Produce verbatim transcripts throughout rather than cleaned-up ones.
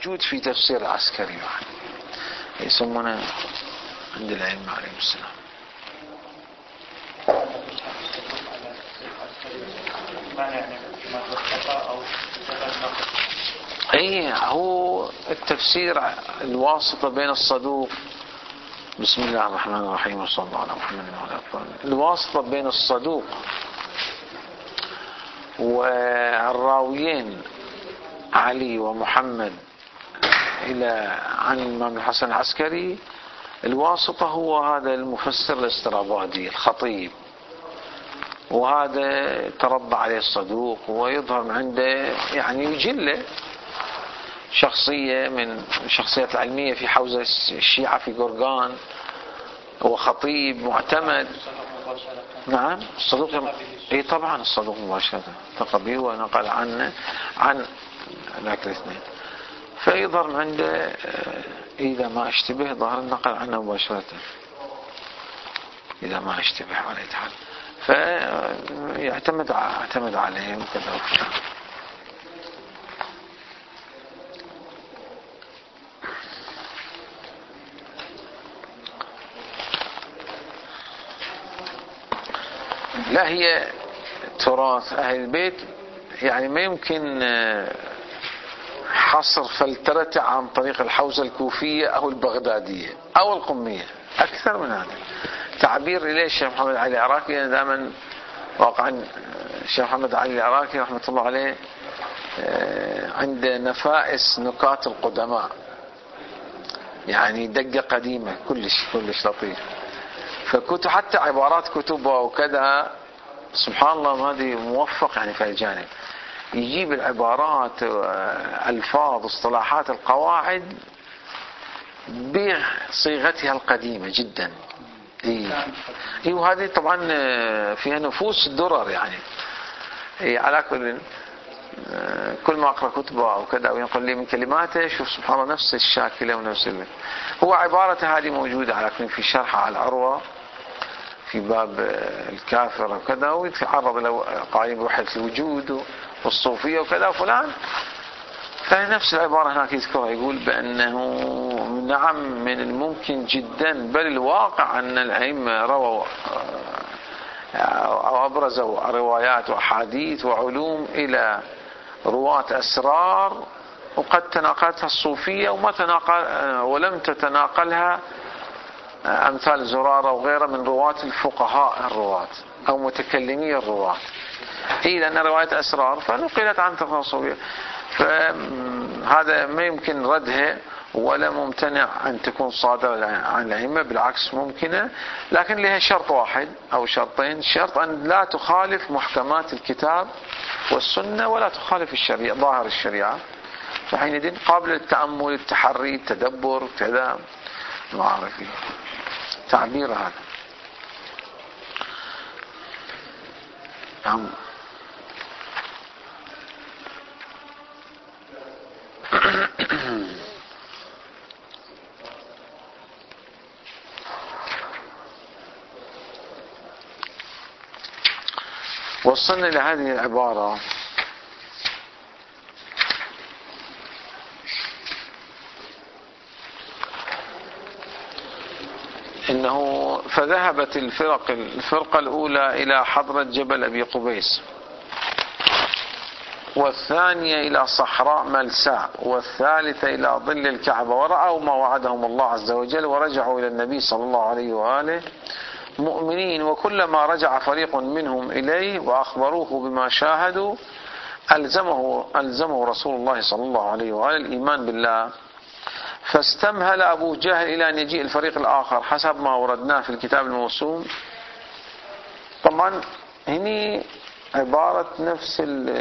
موجود في تفسير العسكري يعني يسمونه عند العلم عليهم السلام. اي هو التفسير الواسطة بين الصدوق، بسم الله الرحمن الرحيم وصلى الله على محمد وعلى اله، الواسطة بين الصدوق والراويين علي ومحمد إلى عن الإمام الحسن العسكري، الواسطة هو هذا المفسر الاسترابادي الخطيب، وهذا تربى عليه الصدوق ويظهر عنده يعني يجله شخصية من الشخصيات العلمية في حوزة الشيعة في قرقان، وخطيب معتمد. نعم الصدوق، اي طبعا الصدوق مباشرة التقى به ونقل عنه عن ذاك الاثنين، فيظهر عنده إذا ما اشتبه ظهر النقل عنه مباشرة، إذا ما اشتبه عليه تعالى فيعتمد اعتمد عليه وكذا وكذا. لا هي تراث أهل البيت يعني ما يمكن حصر فلترته عن طريق الحوزة الكوفية أو البغدادية أو القمية، أكثر من هذا تعبير إليه الشيخ محمد علي العراقي. دائما واقعا الشيخ محمد علي العراقي رحمة الله عليه عند نفائس نكات القدماء، يعني دقة قديمة كلش كلش لطيف. فكتب حتى عبارات كتبه وكذا سبحان الله هذه موفق يعني في الجانب، يجيب العبارات الفاظ اصطلاحات القواعد بصيغتها القديمة جدا. اي اي وهذه طبعا فيها نفوس درر يعني. اي على كل كل ما اقرا كتبه او كذا وينقل لي من كلماته شوف سبحان الله نفس الشاكله ونفس ال... هو عبارته هذه موجوده على كل في شرحه على العروه في باب الكافر وكذا، ويتعرض له قائم بوحدة الوجود والصوفية وكذا وفلان، فنفس العبارة هناك يذكرها يقول بأنه نعم من الممكن جدا بل الواقع أن الأئمة رووا أو أبرزوا روايات وأحاديث وعلوم إلى رواة أسرار وقد تناقلتها الصوفية وما تناقل ولم تتناقلها أمثال زرارة وغيره من رواة الفقهاء الرواة أو متكلمي الرواة. هي لأن رواية أسرار فنقلت عن الصوفية، فهذا ما يمكن ردها ولا ممتنع أن تكون صادرة عن الأئمة، بالعكس ممكنة، لكن لها شرط واحد أو شرطين. شرط أن لا تخالف محكمات الكتاب والسنة ولا تخالف الشريعة ظاهر الشريعة، فحينئذ قابل للتأمل التحري التدبر كذا ما أعرف تعبير هذا. نعم وصلنا إلى هذه العبارة إنه فذهبت الفرق الفرقة الأولى إلى حضرة جبل أبي قبيس، والثانية إلى صحراء ملساء، والثالثة إلى ظل الكعبة، ورأوا ما وعدهم الله عز وجل ورجعوا إلى النبي صلى الله عليه وآله مؤمنين، وكلما رجع فريق منهم إليه وأخبروه بما شاهدوا ألزمه, ألزمه رسول الله صلى الله عليه وآله الإيمان بالله، فاستمهل أبو جهل إلى أن يجيء الفريق الآخر حسب ما وردناه في الكتاب الموسوم. طبعا هني عبارة نفس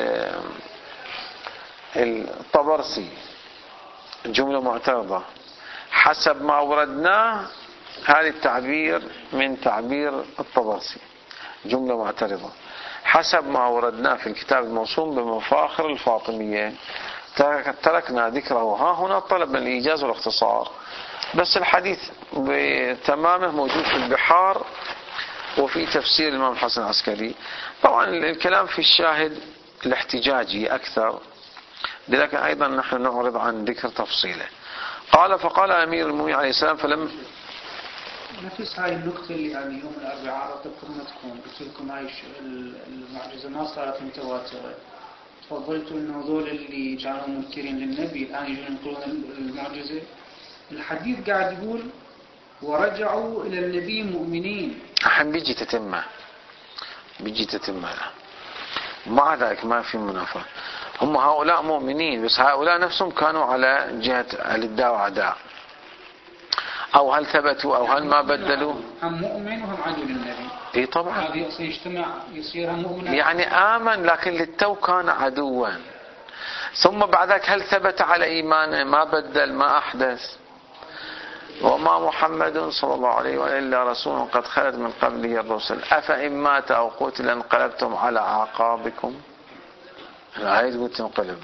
الطبرسي جملة معترضة حسب ما وردناه، هذا التعبير من تعبير الطبرسي جملة معترضة حسب ما وردناه في الكتاب الموسوم بمفاخر الفاطمية، تركنا ذكره ها هنا طلبنا الإيجاز والاختصار، بس الحديث بتمامه موجود في البحار وفي تفسير الإمام الحسن العسكري. طبعا الكلام في الشاهد الاحتجاجي أكثر، لذلك أيضا نحن نعرض عن ذكر تفصيله. قال فقال أمير المؤمنين عليه السلام فلم نفس هاي النقطة اللي يعني يوم الأربعاء عرضتكم ما تكون قلت لكم هاي المعجزة ما صارت متواترة، فضلتوا إنه هذول اللي كانوا منكرين للنبي الآن يجون ينقلون المعجزة. الحديث قاعد يقول ورجعوا إلى النبي مؤمنين. الحين بيجي تتمه بيجي تتمه مع ذلك ما في منافاة. هم هؤلاء مؤمنين بس هؤلاء نفسهم كانوا على جهة الإداء وعداء، أو هل ثبتوا أو هل ما بدلوا؟ هم مؤمن وهم عدو للنبي. إيه طبعا. هذا يجتمع يصير هم مؤمن. يعني آمن لكن للتو كان عدوا. ثم بعد ذلك هل ثبت على إيمانه؟ ما بدل ما أحدث. وما محمد صلى الله عليه وآله إلا رسول قد خلت من قبله الرسل أفإن مات أو قتل انقلبتم على أعقابكم. الآية تقول تنقلب.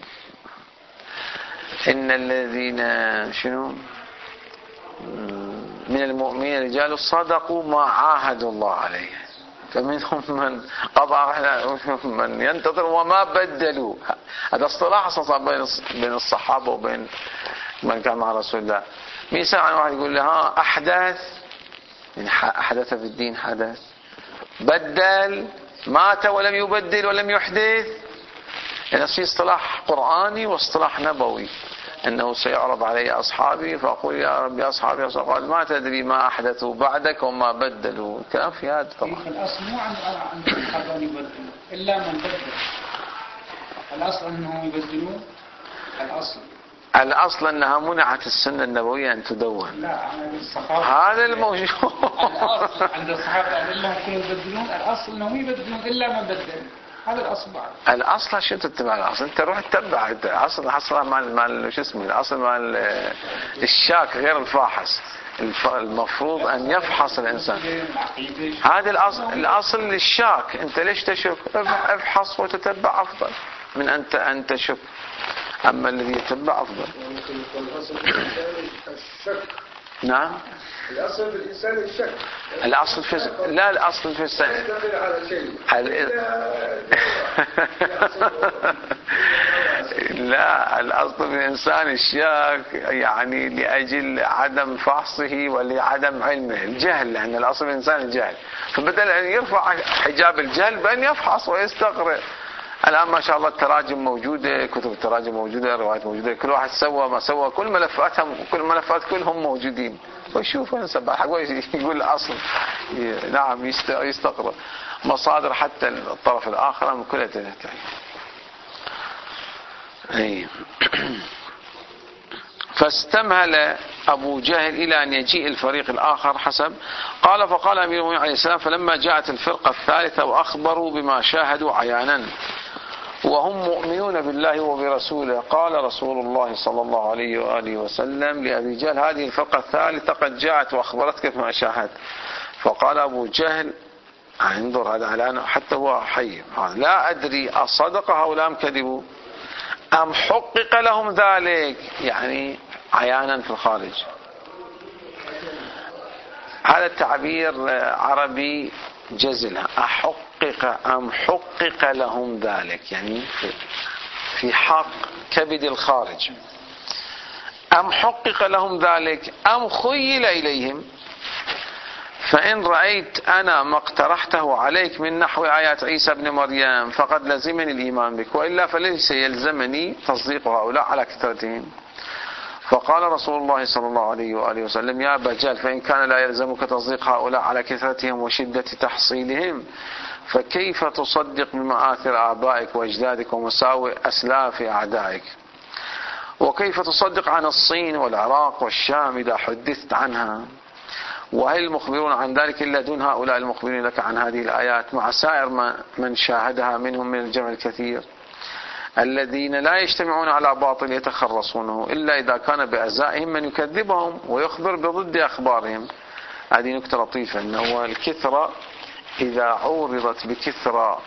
إن الذين شنو من المؤمنين رجال صدقوا ما عاهدوا الله عليه فمنهم من قضى من ينتظر وما بدلوا. هذا اصطلاح صار بين الصحابة وبين من كان مع رسول الله. مين سمع واحد يقول له ها أحدث يعني أحدث في الدين حدث، بدل، مات ولم يبدل ولم يحدث. يعني في اصطلاح قرآني واصطلاح نبوي أنه سيعرض علي أصحابي فأقول يا ربي أصحابي قال ما تدري ما أحدثوا بعدك وما بدلوا. كلام في هذا طبعا. الأصل مو عند الصحابة أن يبدلوا إلا من بدل. الأصل أنهم يبدلون. الأصل الأصل أنها منعت السنة النبوية أن تدون. لا عند الصحابة هذا الموجود. الأصل عند الصحابة إلا هم يبدلون. الأصل أنهم يبدلون إلا من بدل. هذا الأصل بعد. الأصل شو تتبع الأصل؟ أنت روح تتبع الأصل. أصلا مال مال شو اسمه الأصل مال الشاك غير الفاحص. المفروض أن يفحص الإنسان. هذا الأصل. الأصل للشاك. أنت ليش تشك؟ افحص وتتبع أفضل من أنت أن تشك. أما الذي يتبع أفضل. نعم. الأصل في الإنسان الشك. الأصل في لا الأصل في الإنسان. لا الأصل في الإنسان الشك يعني لأجل عدم فحصه ولعدم علمه الجهل، لأن الأصل في الإنسان الجهل. فبدل أن يرفع حجاب الجهل بأن يفحص ويستقرئ. الآن ما شاء الله التراجم موجودة، كتب التراجم موجودة، روايات موجودة، كل واحد سوى ما سوى، كل ملفاتهم كل ملفات كلهم موجودين. ويشوف ينسب حق يقول الأصل نعم يستقرأ مصادر حتى الطرف الآخر من كلها تنتهي. أي فاستمهل أبو جهل إلى أن يجيء الفريق الآخر حسب قال فقال أمير المؤمنين عليه السلام فلما جاءت الفرقة الثالثة وأخبروا بما شاهدوا عيانا وهم مؤمنون بالله وبرسوله قال رسول الله صلى الله عليه وآله وسلم لأبي جهل هذه الفرقة الثالثة قد جاءت وأخبرتك بما شاهد. فقال أبو جهل انظر هذا على حتى هو حي لا أدري أصدق هؤلاء أم كذبوا أم حقق لهم ذلك يعني عيانا في الخارج. هذا التعبير عربي جزل. أحقق أم حقق لهم ذلك يعني في حق كبد الخارج. أم حقق لهم ذلك أم خيل إليهم فإن رأيت أنا ما اقترحته عليك من نحو آيات عيسى بن مريم فقد لزمني الإيمان بك وإلا فليس يلزمني تصديق هؤلاء على كثرتهم. فقال رسول الله صلى الله عليه وآله وسلم يا أبا جهل فإن كان لا يلزمك تصديق هؤلاء على كثرتهم وشدة تحصيلهم فكيف تصدق بمآثر آبائك وأجدادك ومساوئ أسلاف أعدائك وكيف تصدق عن الصين والعراق والشام إذا حدثت عنها وهل المخبرون عن ذلك إلا دون هؤلاء المخبرين لك عن هذه الآيات مع سائر من شاهدها منهم من الجمع الكثير الذين لا يجتمعون على باطل يتخرصونه إلا إذا كان بأزائهم من يكذبهم ويخبر بضد أخبارهم. هذه نكتة لطيفة أنه الكثرة إذا عورضت بكثرة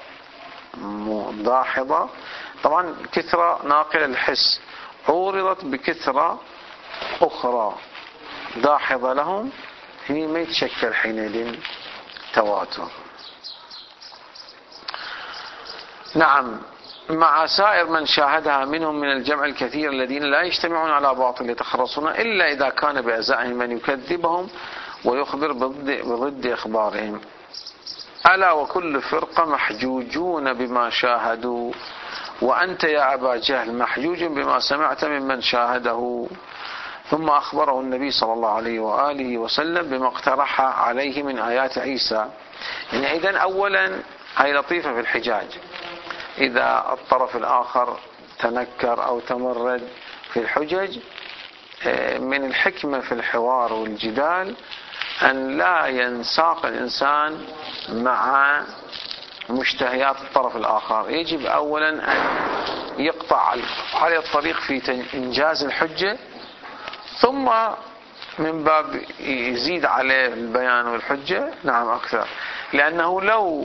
داحضة طبعا كثرة ناقلة الحس عورضت بكثرة أخرى داحضة لهم هنا ما يتشكل حينئذ تواتر. نعم مع سائر من شاهدها منهم من الجمع الكثير الذين لا يجتمعون على باطل يتخرصون إلا إذا كان بأعزائهم من يكذبهم ويخبر بضد, بضد إخبارهم. ألا وكل فرقة محجوجون بما شاهدوا، وأنت يا أبا جهل محجوج بما سمعت ممن شاهده. ثم أخبره النبي صلى الله عليه وآله وسلم بما اقترح عليه من آيات عيسى. يعني إذن أولا هي لطيفة في الحجاج، إذا الطرف الآخر تنكر أو تمرد في الحجج، من الحكمة في الحوار والجدال أن لا ينساق الإنسان مع مشتهيات الطرف الآخر. يجب أولا أن يقطع عليه الطريق في إنجاز الحجة، ثم من باب يزيد عليه البيان والحجة نعم أكثر، لأنه لو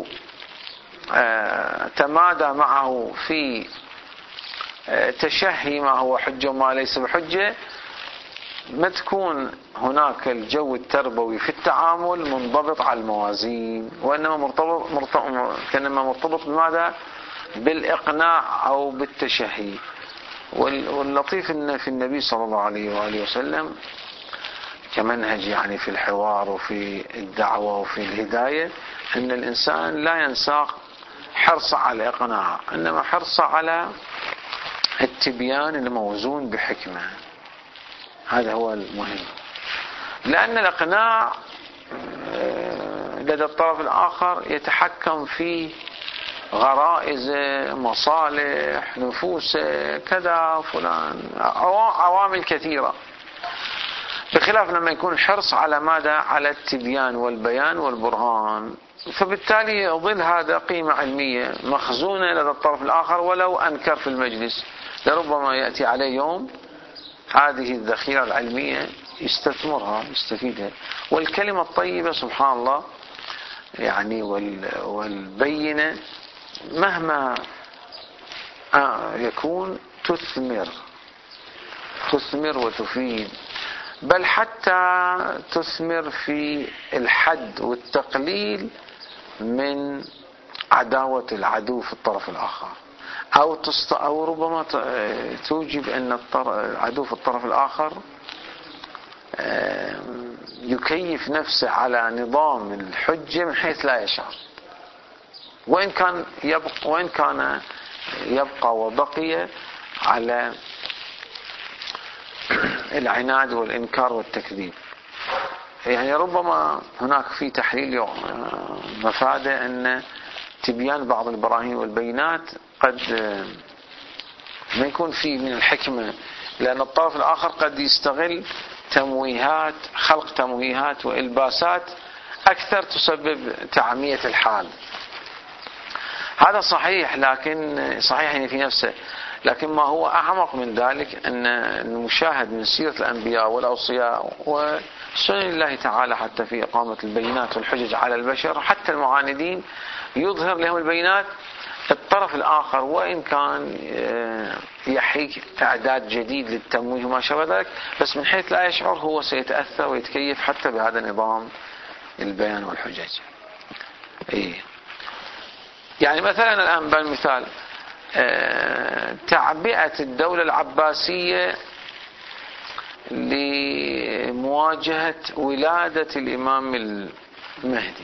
تمادى معه في تشهي ما هو حجة وما ليس بحجة، ما تكون هناك الجو التربوي في التعامل منضبط على الموازين، وإنما مرتبط, مرتبط كانما مرتبط بماذا؟ بالإقناع أو بالتشهي. واللطيف إن في النبي صلى الله عليه وآله وسلم كمنهج يعني في الحوار وفي الدعوة وفي الهداية، أن الإنسان لا ينساق حرص على الإقناع، إنما حرص على التبيان الموزون بحكمة. هذا هو المهم، لأن الإقناع لدى الطرف الآخر يتحكم فيه غرائزه، مصالح، نفوسه، كذا فلان، عوامل كثيرة، بخلاف لما يكون الحرص على ماذا؟ على التبيان والبيان والبرهان. فبالتالي يظل هذا قيمة علمية مخزونة لدى الطرف الآخر ولو أنكر في المجلس، لربما يأتي عليه يوم هذه الذخيرة العلمية يستثمرها يستفيدها. والكلمة الطيبة سبحان الله يعني والبينة مهما يكون تثمر تثمر وتفيد، بل حتى تثمر في الحد والتقليل من عداوة العدو في الطرف الآخر، أو, تست... أو ربما توجب أن العدو في الطرف الآخر يكيف نفسه على نظام الحجة من حيث لا يشعر، وإن كان يبقى, وإن كان يبقى وبقي على العناد والإنكار والتكذيب. يعني ربما هناك في تحليل مفادة أن تبيان بعض البراهين والبينات قد ما يكون فيه من الحكمة، لأن الطرف الآخر قد يستغل تمويهات، خلق تمويهات وإلباسات أكثر تسبب تعمية الحال. هذا صحيح، لكن صحيح يعني في نفسه، لكن ما هو أعمق من ذلك أن المشاهد من سيرة الأنبياء والأوصياء وسنن الله تعالى حتى في إقامة البينات والحجج على البشر حتى المعاندين يظهر لهم البينات. الطرف الآخر وإن كان يحيك إعداد جديد للتمويه وما شابه ذلك، بس من حيث لا يشعر هو سيتأثر ويتكيف حتى بهذا النظام البيان والحجج. إيه يعني مثلا الآن بالمثال تعبئة الدولة العباسية لمواجهة ولادة الإمام المهدي،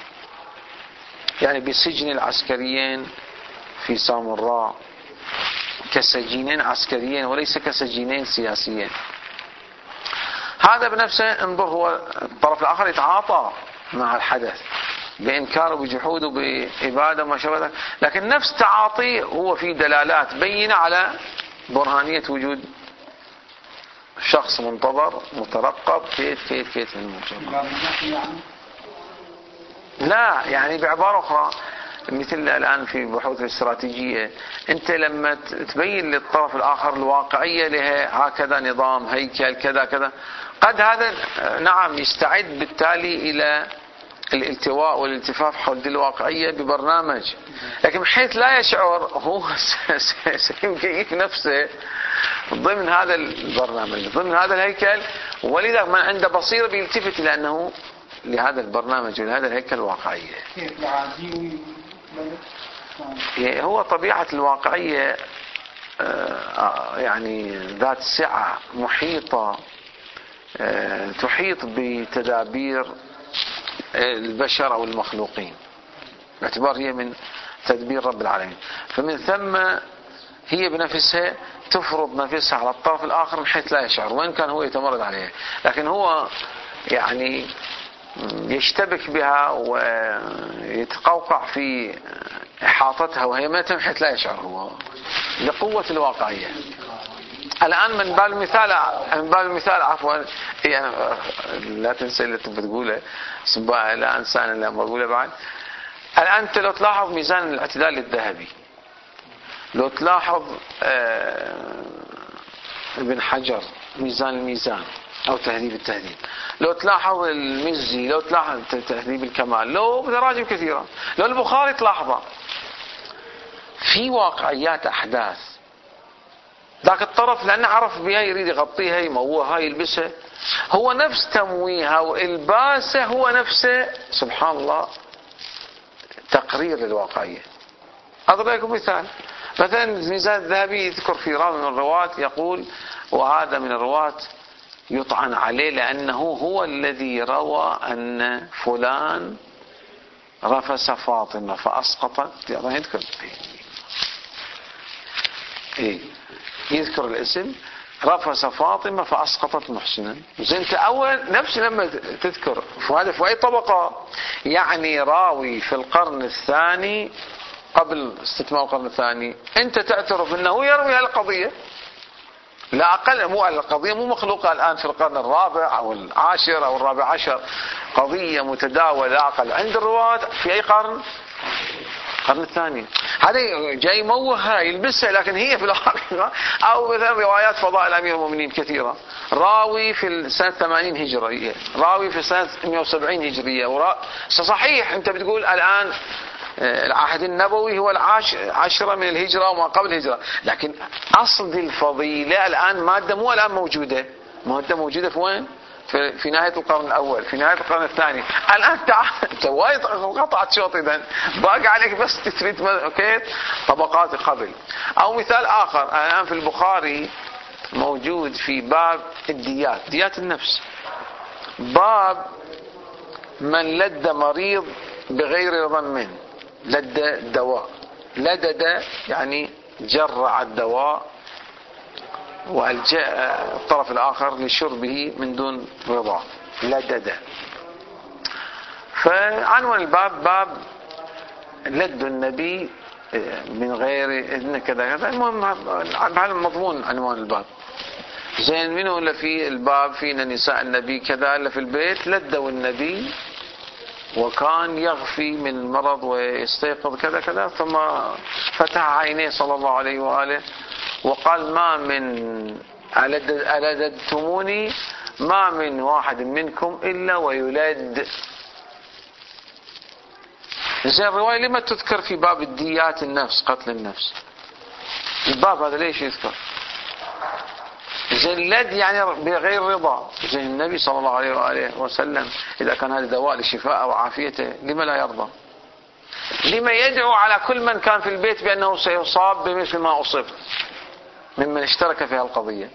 يعني بسجن العسكريين في سامراء كسجينين عسكريين وليس كسجينين سياسيين. هذا بنفسه انظر، هو الطرف الآخر يتعاطى مع الحدث بإنكاره بجحوده بإبادة ما شابه ذلك، لكن نفس تعاطي هو في دلالات بينة على برهانية وجود شخص منتظر مترقب كيف كيف كيف من الموضوع. لا يعني بعبارة أخرى مثل الآن في بحوث الاستراتيجية، أنت لما تبين للطرف الآخر الواقعية لها هكذا نظام هيكل كذا كذا، قد هذا نعم يستعد بالتالي إلى الالتواء والالتفاف حول الواقعية ببرنامج، لكن بحيث لا يشعر هو سيكيف نفسه ضمن هذا البرنامج ضمن هذا الهيكل، ولذا من عنده بصيرة بيلتفت إلى أنه لهذا البرنامج ولهذا الهيكل واقعية. هو طبيعة الواقعية يعني ذات سعة محيطة تحيط بتدابير البشر أو المخلوقين، باعتبار هي من تدبير رب العالمين. فمن ثم هي بنفسها تفرض نفسها على الطرف الآخر بحيث لا يشعر، وإن كان هو يتمرد عليها، لكن هو يعني يشتبك بها ويتقوقع في إحاطتها وهي ما بحيث لا يشعر هو، لقوة الواقعية. الآن من باب المثال من باب المثال عفوا يعني لا تنسى اللي انت بتقوله، لا انسى انا اللي بقوله بعد. الآن انت لو تلاحظ ميزان الاعتدال الذهبي، لو تلاحظ آه ابن حجر ميزان الميزان او تهذيب التهذيب، لو تلاحظ المزي، لو تلاحظ تهذيب الكمال، لو بتراجم كثيرة، لو البخاري تلاحظه في واقعيات احداث ذاك الطرف لأنه عرف بها يريد يغطيها يموهها يلبسها، هو نفس تمويهها والباسه هو نفسه سبحان الله تقرير للواقعية. أضرب لكم مثال، مثلا الميزان الذهبي يذكر في راوي من الرواة يقول وهذا من الرواة يطعن عليه لأنه هو الذي روى أن فلان رفس فاطمة فأسقطت، يعني يذكر إيه يذكر الاسم رفس فاطمة فأسقطت محسنا. زين انت اول نفس لما تذكر وهذا في اي طبقة، يعني راوي في القرن الثاني قبل استتمام القرن الثاني، انت تعترف انه يروي هالقضية لا اقل، مو القضية مو مخلوقة الان في القرن الرابع او العاشر او الرابع عشر، قضية متداولة لا اقل عند الرواة في اي قرن؟ القرن الثاني. هذا جاي موهها يلبسها لكن هي في الحقيقة، او مثلا روايات فضائل امير المؤمنين كثيرة، راوي في سنة ثمانين هجرية، راوي في سنة مئة وسبعين هجرية، ورا... صحيح انت بتقول الان العهد النبوي هو العاشرة من الهجرة وما قبل الهجرة، لكن اصل الفضيلة الان مادة مو الان موجودة، مادة موجودة في وين؟ في, في نهاية القرن الأول، في نهاية القرن الثاني. الآن أنت وايد قطعت شوط، إذن باقي عليك بس تثبت أوكي طبقات قبل. أو مثال آخر، الآن في البخاري موجود في باب الديات، ديات النفس، باب من لد مريض بغير رضا منه، لد الدواء، لدد يعني جرع الدواء والجاء الطرف الآخر لشربه من دون رضا، لدد. فعنوان الباب باب لد النبي من غير إذن كذا كذا. المهم هذا مضمون عنوان الباب. زين منه اللي في الباب فينا نساء النبي كذا اللي في البيت لدوا النبي وكان يغفي من المرض ويستيقظ كذا كذا، ثم فتح عينيه صلى الله عليه وآله وقال ما من ألددتموني ما من واحد منكم إلا ويلد. زين الرواية لما تذكر في باب الديات النفس، قتل النفس؟ الباب هذا ليش يذكر؟ زين لد يعني بغير رضا. زين النبي صلى الله عليه وآله وسلم إذا كان هذا دواء لشفاء وعافيته لما لا يرضى؟ لما يدعو على كل من كان في البيت بأنه سيصاب بمثل ما أصيب ممن اشترك في القضية؟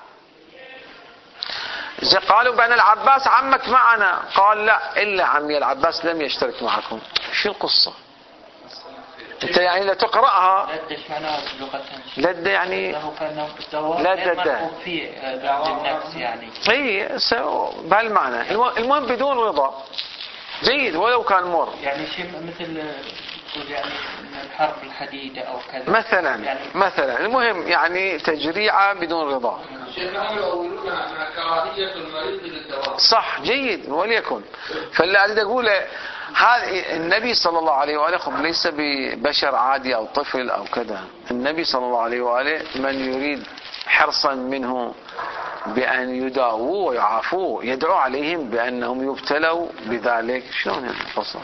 زي قالوا بأن العباس عمك معنا، قال لا إلا عمي العباس لم يشترك معكم. شو القصة؟ انت يعني لا تقرأها لد ايش معناها بلغة؟ لد يعني لد في دعوة النفس يعني اي بهالمعنى. المهم بدون رضا جيد ولو كان مر، يعني شيء مثل يعني الحرب الحديدة أو كذا مثلا يعني مثلا المهم يعني تجريعة بدون رضا. صح جيد وليكن. فاللي أريد أقوله هذا النبي صلى الله عليه وآله ليس ببشر عادي أو طفل أو كذا. النبي صلى الله عليه وآله من يريد حرصا منه بأن يداووا ويعافوا يدعو عليهم بأنهم يبتلوا بذلك. شلون القصة؟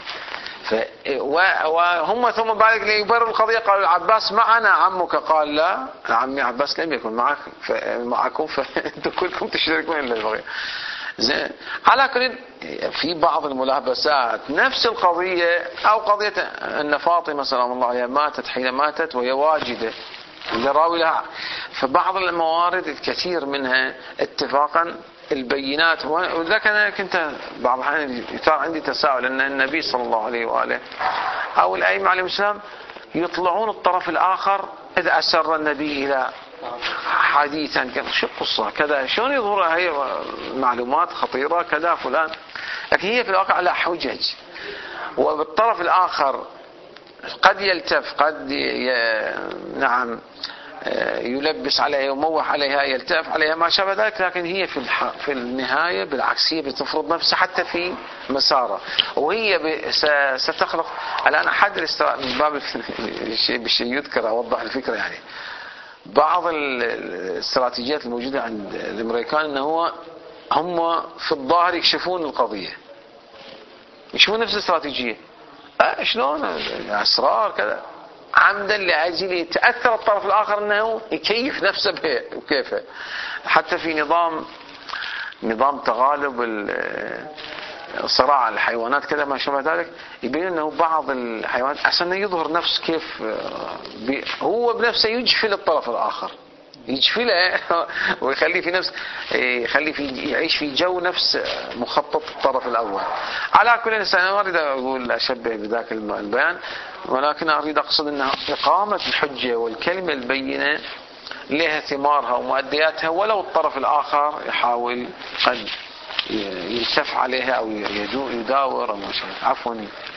وهم ثم بعد ليبرر القضية قالوا العباس معنا عمك، قال لا عمي عباس لم يكن معك معكم فأنتم كلكم تشتركون إلا البغي. زين. على كل في بعض الملابسات نفس القضية، أو قضية أن فاطمة سلام الله عليها ماتت حين ماتت وهي واجدة الراوي لها، فبعض الموارد الكثير منها اتفاقا البينات. ولذلك أنا كنت بعض الأحيان يثار عندي تساؤل أن النبي صلى الله عليه وآله أو الأئمة عليهم السلام يطلعون الطرف الآخر إذا أسر النبي إلى حديثا شو القصة كذا، شلون يظهر هي معلومات خطيرة كذا فلان، لكن هي في الواقع لا حجج. وبالطرف الآخر قد يلتف، قد ي... نعم يلبس عليها يموح عليها يلتف عليها ما شابه ذلك، لكن هي في الح... في النهاية بالعكس هي بتفرض نفسها حتى في مساره، وهي ب... س... ستخلق. الآن أحد الاسترا... من باب الشيء بالشيء يذكر أوضح الفكرة، يعني بعض الاستراتيجيات الموجودة عند الأمريكان أنه هو هم في الظاهر يكشفون القضية، يكشفون نفس الاستراتيجية أه شلون أسرار كذا عمدا لأجل يتأثر الطرف الآخر أنه يكيف نفسه بكيفه. حتى في نظام نظام تغالب صراع الحيوانات كذا ما شابه ذلك، يبين أنه بعض الحيوانات عشان يظهر نفس كيف هو بنفسه يجفل الطرف الآخر، يجفله ويخليه في نفس يخليه في يعيش في جو نفس مخطط الطرف الأول. على كل إنسان ما أريد أقول أشبه بذاك البيان، ولكن أريد أقصد أن إقامة الحجة والكلمة البينة لها ثمارها ومؤدياتها، ولو الطرف الآخر يحاول قد يلتف عليها أو يداور أو ما شابه. عفوا.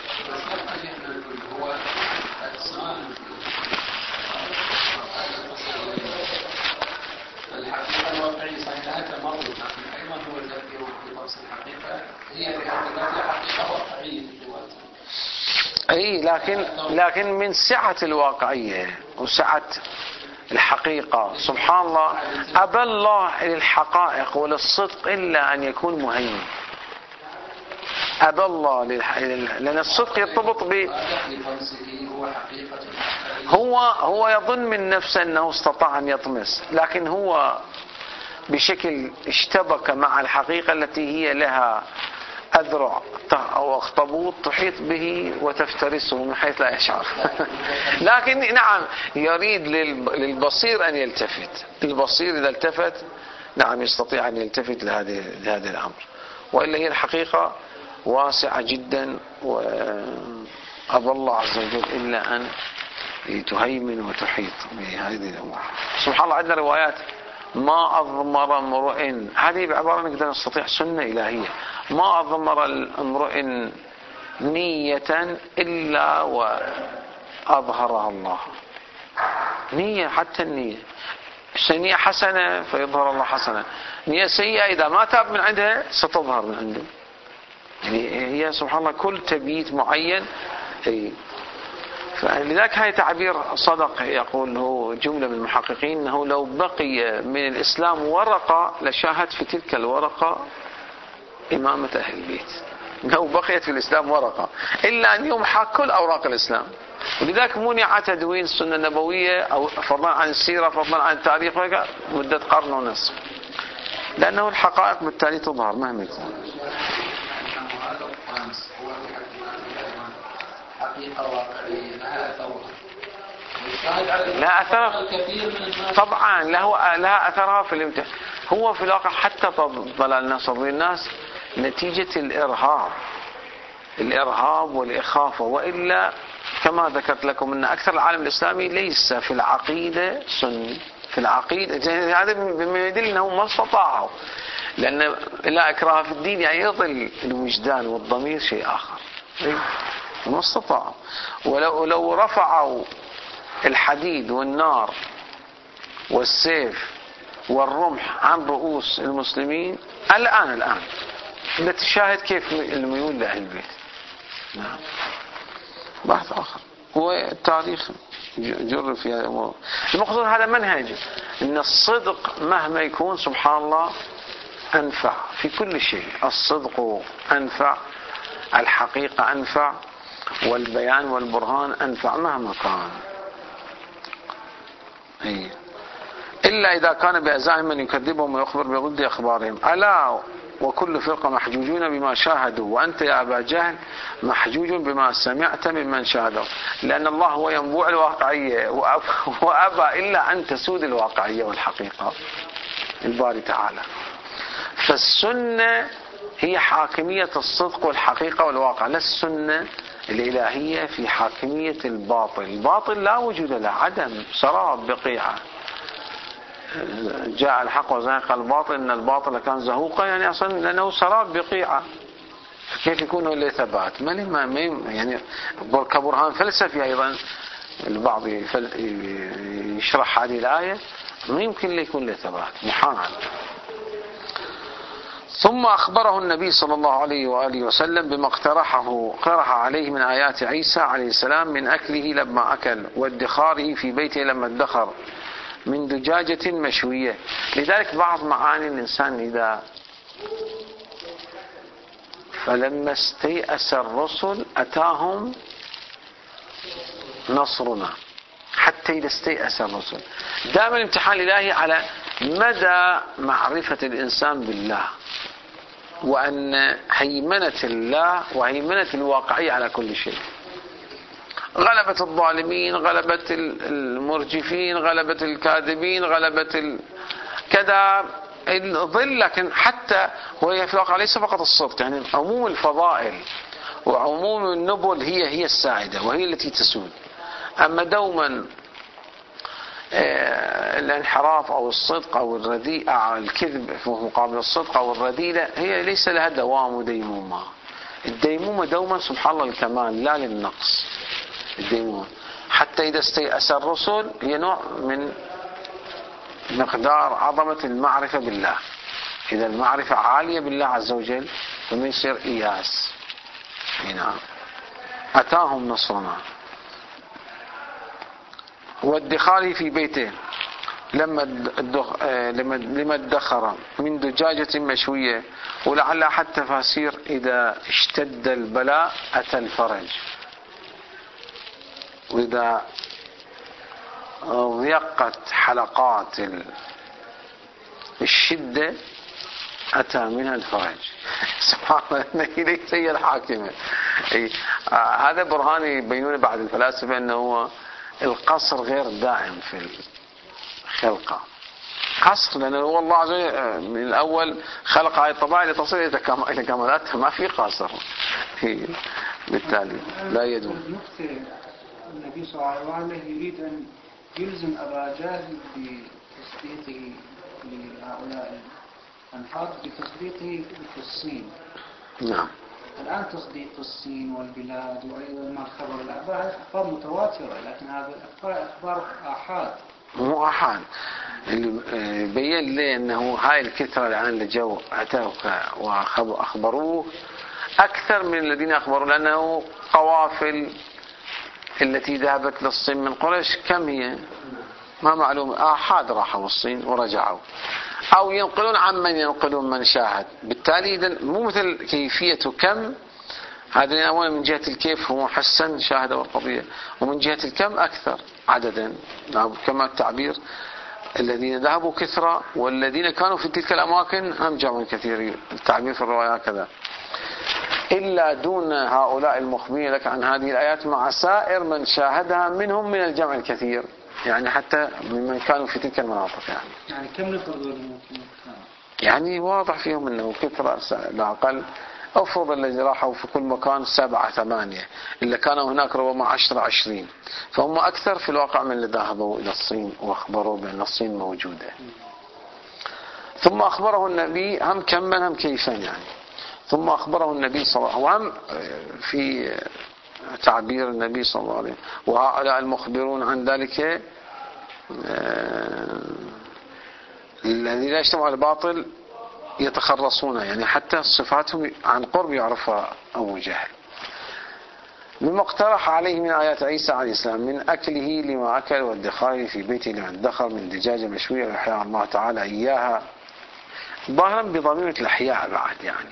الحقيقة الواقعية صحيح لها تمرد، لكن أيضا هو الذي في نفس الحقيقة هي بحقيقة حقيقة واقعية في ذاتها. أي لكن لكن من سعة الواقعية وسعة الحقيقة سبحان الله أبى الله للحقائق وللصدق إلا أن يكون مهيمن. أبى الله للح... لأن الصدق يرتبط ب هو هو يظن من نفسه أنه استطاع أن يطمس، لكن هو بشكل اشتبك مع الحقيقة التي هي لها أذرع أو أخطبوط تحيط به وتفترسه من حيث لا يشعر. لكن نعم يريد للبصير أن يلتفت، البصير إذا التفت نعم يستطيع أن يلتفت لهذه لهذا الأمر، وإلا هي الحقيقة واسعة جدا، وأبى الله عز وجل إلا أن تهيمن وتحيط بهذه الأمور. سبحان الله عندنا روايات ما أضمر امرؤ، هذه بعبارة نقدر نستطيع سنة إلهية، ما أضمر امرؤ نية إلا وأظهرها الله. نية حتى النية نية حسنة فيظهر الله حسنة، نية سيئة إذا ما تاب من عندها ستظهر من عنده. يعني هي سبحان الله كل تبييت معين. فلذلك هاي تعبير صدق يقول هو جملة من المحققين أنه لو بقي من الإسلام ورقة لشاهد في تلك الورقة إمامة أهل البيت، لو بقيت في الإسلام ورقة إلا أن يمحى كل أوراق الإسلام. ولذلك منع تدوين السنة النبوية أو فضلا عن السيرة فضلا عن التاريخ مدة قرن ونصف، لأنه الحقائق بالتالي تظهر مهما يكون. حقيقة واقعية لها أثرها، لا أثر طبعا له لها أثرها في الامتحان. هو في الواقع حتى ضلال الناس وضل الناس نتيجة الإرهاب الإرهاب والإخافة، وإلا كما ذكرت لكم أن أكثر العالم الإسلامي ليس في العقيدة سني، في العقيدة هذا بما يدل أنه ما استطاعوا، لأن لا إكراه في الدين يعني يظل الوجدان والضمير شيء آخر، ما استطاعوا. ولو لو رفعوا الحديد والنار والسيف والرمح عن رؤوس المسلمين الآن الآن بتشاهد كيف الميول لأهل البيت. نعم بحث آخر والتاريخ جر في هذا الموضوع. المقصود هذا منهج إن الصدق مهما يكون سبحان الله أنفع في كل شيء، الصدق أنفع، الحقيقة أنفع، والبيان والبرهان أنفع مهما كان. إيه. إلا إذا كان بأزاهم من يكذبهم ويخبر بضد أخبارهم. ألا وكل فرقة محجوجون بما شاهدوا، وأنت يا أبا جهل محجوج بما سمعت ممن شاهدوا، لأن الله هو ينبوع الواقعية وأبى إلا أن تسود الواقعية والحقيقة الباري تعالى. فالسنة هي حاكمية الصدق والحقيقة والواقع، لا السنة الإلهية في حاكمية الباطل. الباطل لا وجود له، عدم، سراب، بقيعة. جاء الحق وزهق الباطل إن الباطل كان زهوقا، يعني أصلا لأنه سراب، بقيعة، كيف يكون له ثبات؟ ما ما يعني كبرهان فلسفي أيضا البعض يشرح هذه الآية، ما يمكن له يكون له ثبات، محال. ثم أخبره النبي صلى الله عليه وآله وسلم بما اقترحه قرح عليه من آيات عيسى عليه السلام من أكله لما أكل، وادخاره في بيته لما ادخر، من دجاجة مشوية. لذلك بعض معاني الإنسان إذا فلما استيأس الرسل أتاهم نصرنا، حتى إذا استيأس الرسل. دائما الامتحان الإلهي على مدى معرفة الإنسان بالله، وأن هيمنة الله وهيمنة الواقعية على كل شيء. غلبة الظالمين، غلبة المرجفين، غلبة الكاذبين، غلبة ال... كذا الظل، لكن حتى وهي في الواقع ليس فقط الصدق، يعني عموم الفضائل وعموم النبل هي هي الساعدة وهي التي تسود. أما دوما الانحراف أو الصدق أو الرديء أو الكذب في مقابل الصدق أو الرذيلة هي ليس لها دوام وديمومة. الديمومة دوما سبحان الله الكمال لا للنقص. الديمومة حتى إذا استيأس الرسل هي نوع من مقدار عظمة المعرفة بالله. إذا المعرفة عالية بالله عز وجل فما يصير إياس. هنا أتاهم نصرنا، وادخاره في بيته لما لما ادخر من دجاجة مشوية، ولعل أحد تفاسير إذا اشتد البلاء أتى الفرج، وإذا ضيقت حلقات الشدة أتى منها الفرج. سبحان الله، ليس هي الحاكمة. آه هذا برهان يبينون بعد الفلاسفة أنه القصر غير دائم في الخلقة. قصر لأنه هو الله عز وجل من الأول خلق هذه الطبائع لتصل إلى كمالاتها، ما في قصر، بالتالي لا يدوم. النبي صلى الله عليه وسلم يريد أن يلزم أبا جهل بتصديقه لهؤلاء الأنحاط بتصديقه في الصين. نعم. الآن تصديق الصين والبلاد وأيضا ما خبر الأخبار أخبار متواترة، لكن هذه الأخبار أخبار آحاد. مو آحاد. اللي بين لي أنه هاي الكثرة الآن اللي جو أتوك وأخبروه أكثر من الذين أخبروا، لأنه قوافل التي ذهبت للصين من قريش كم هي؟ ما معلوم. آحاد راحوا الصين ورجعوا، أو ينقلون عمن ينقلون من شاهد. بالتالي إذن مو مثل كيفية كم، هذا أولا من جهة الكيف هو حسن شاهدوا القضية، ومن جهة الكم أكثر عددا، كما التعبير الذين ذهبوا كثرة والذين كانوا في تلك الأماكن هم جمع كثير. التعبير في الرواية كذا، إلا دون هؤلاء المخبرين لك عن هذه الآيات مع سائر من شاهدها منهم من الجمع الكثير، يعني حتى ممن كانوا في تلك المناطق. يعني يعني كم نفرض ممكن؟ يعني واضح فيهم أنه كثرة لا أقل. أفرض الذي راحوا في كل مكان سبعة ثمانية، إلا كانوا هناك ربما عشرة عشرين، فهم أكثر في الواقع من اللي ذهبوا إلى الصين وأخبروا بأن الصين موجودة. ثم أخبره النبي هم كما هم كيفا، يعني ثم أخبره النبي صلى الله عليه وسلم في تعبير النبي صلى الله عليه وسلم وهؤلاء المخبرون عن ذلك الذين لا يجتمعوا على الباطل يتخرصون، يعني حتى صفاتهم عن قرب يعرفها أبو جهل. مما اقترح عليه من آيات عيسى عليه السلام من أكله لما أكل وادخاره في بيته لما ادخر من دجاجة مشوية ويحيى الله تعالى إياها، ظاهرا بضميمة الإحياء بعد، يعني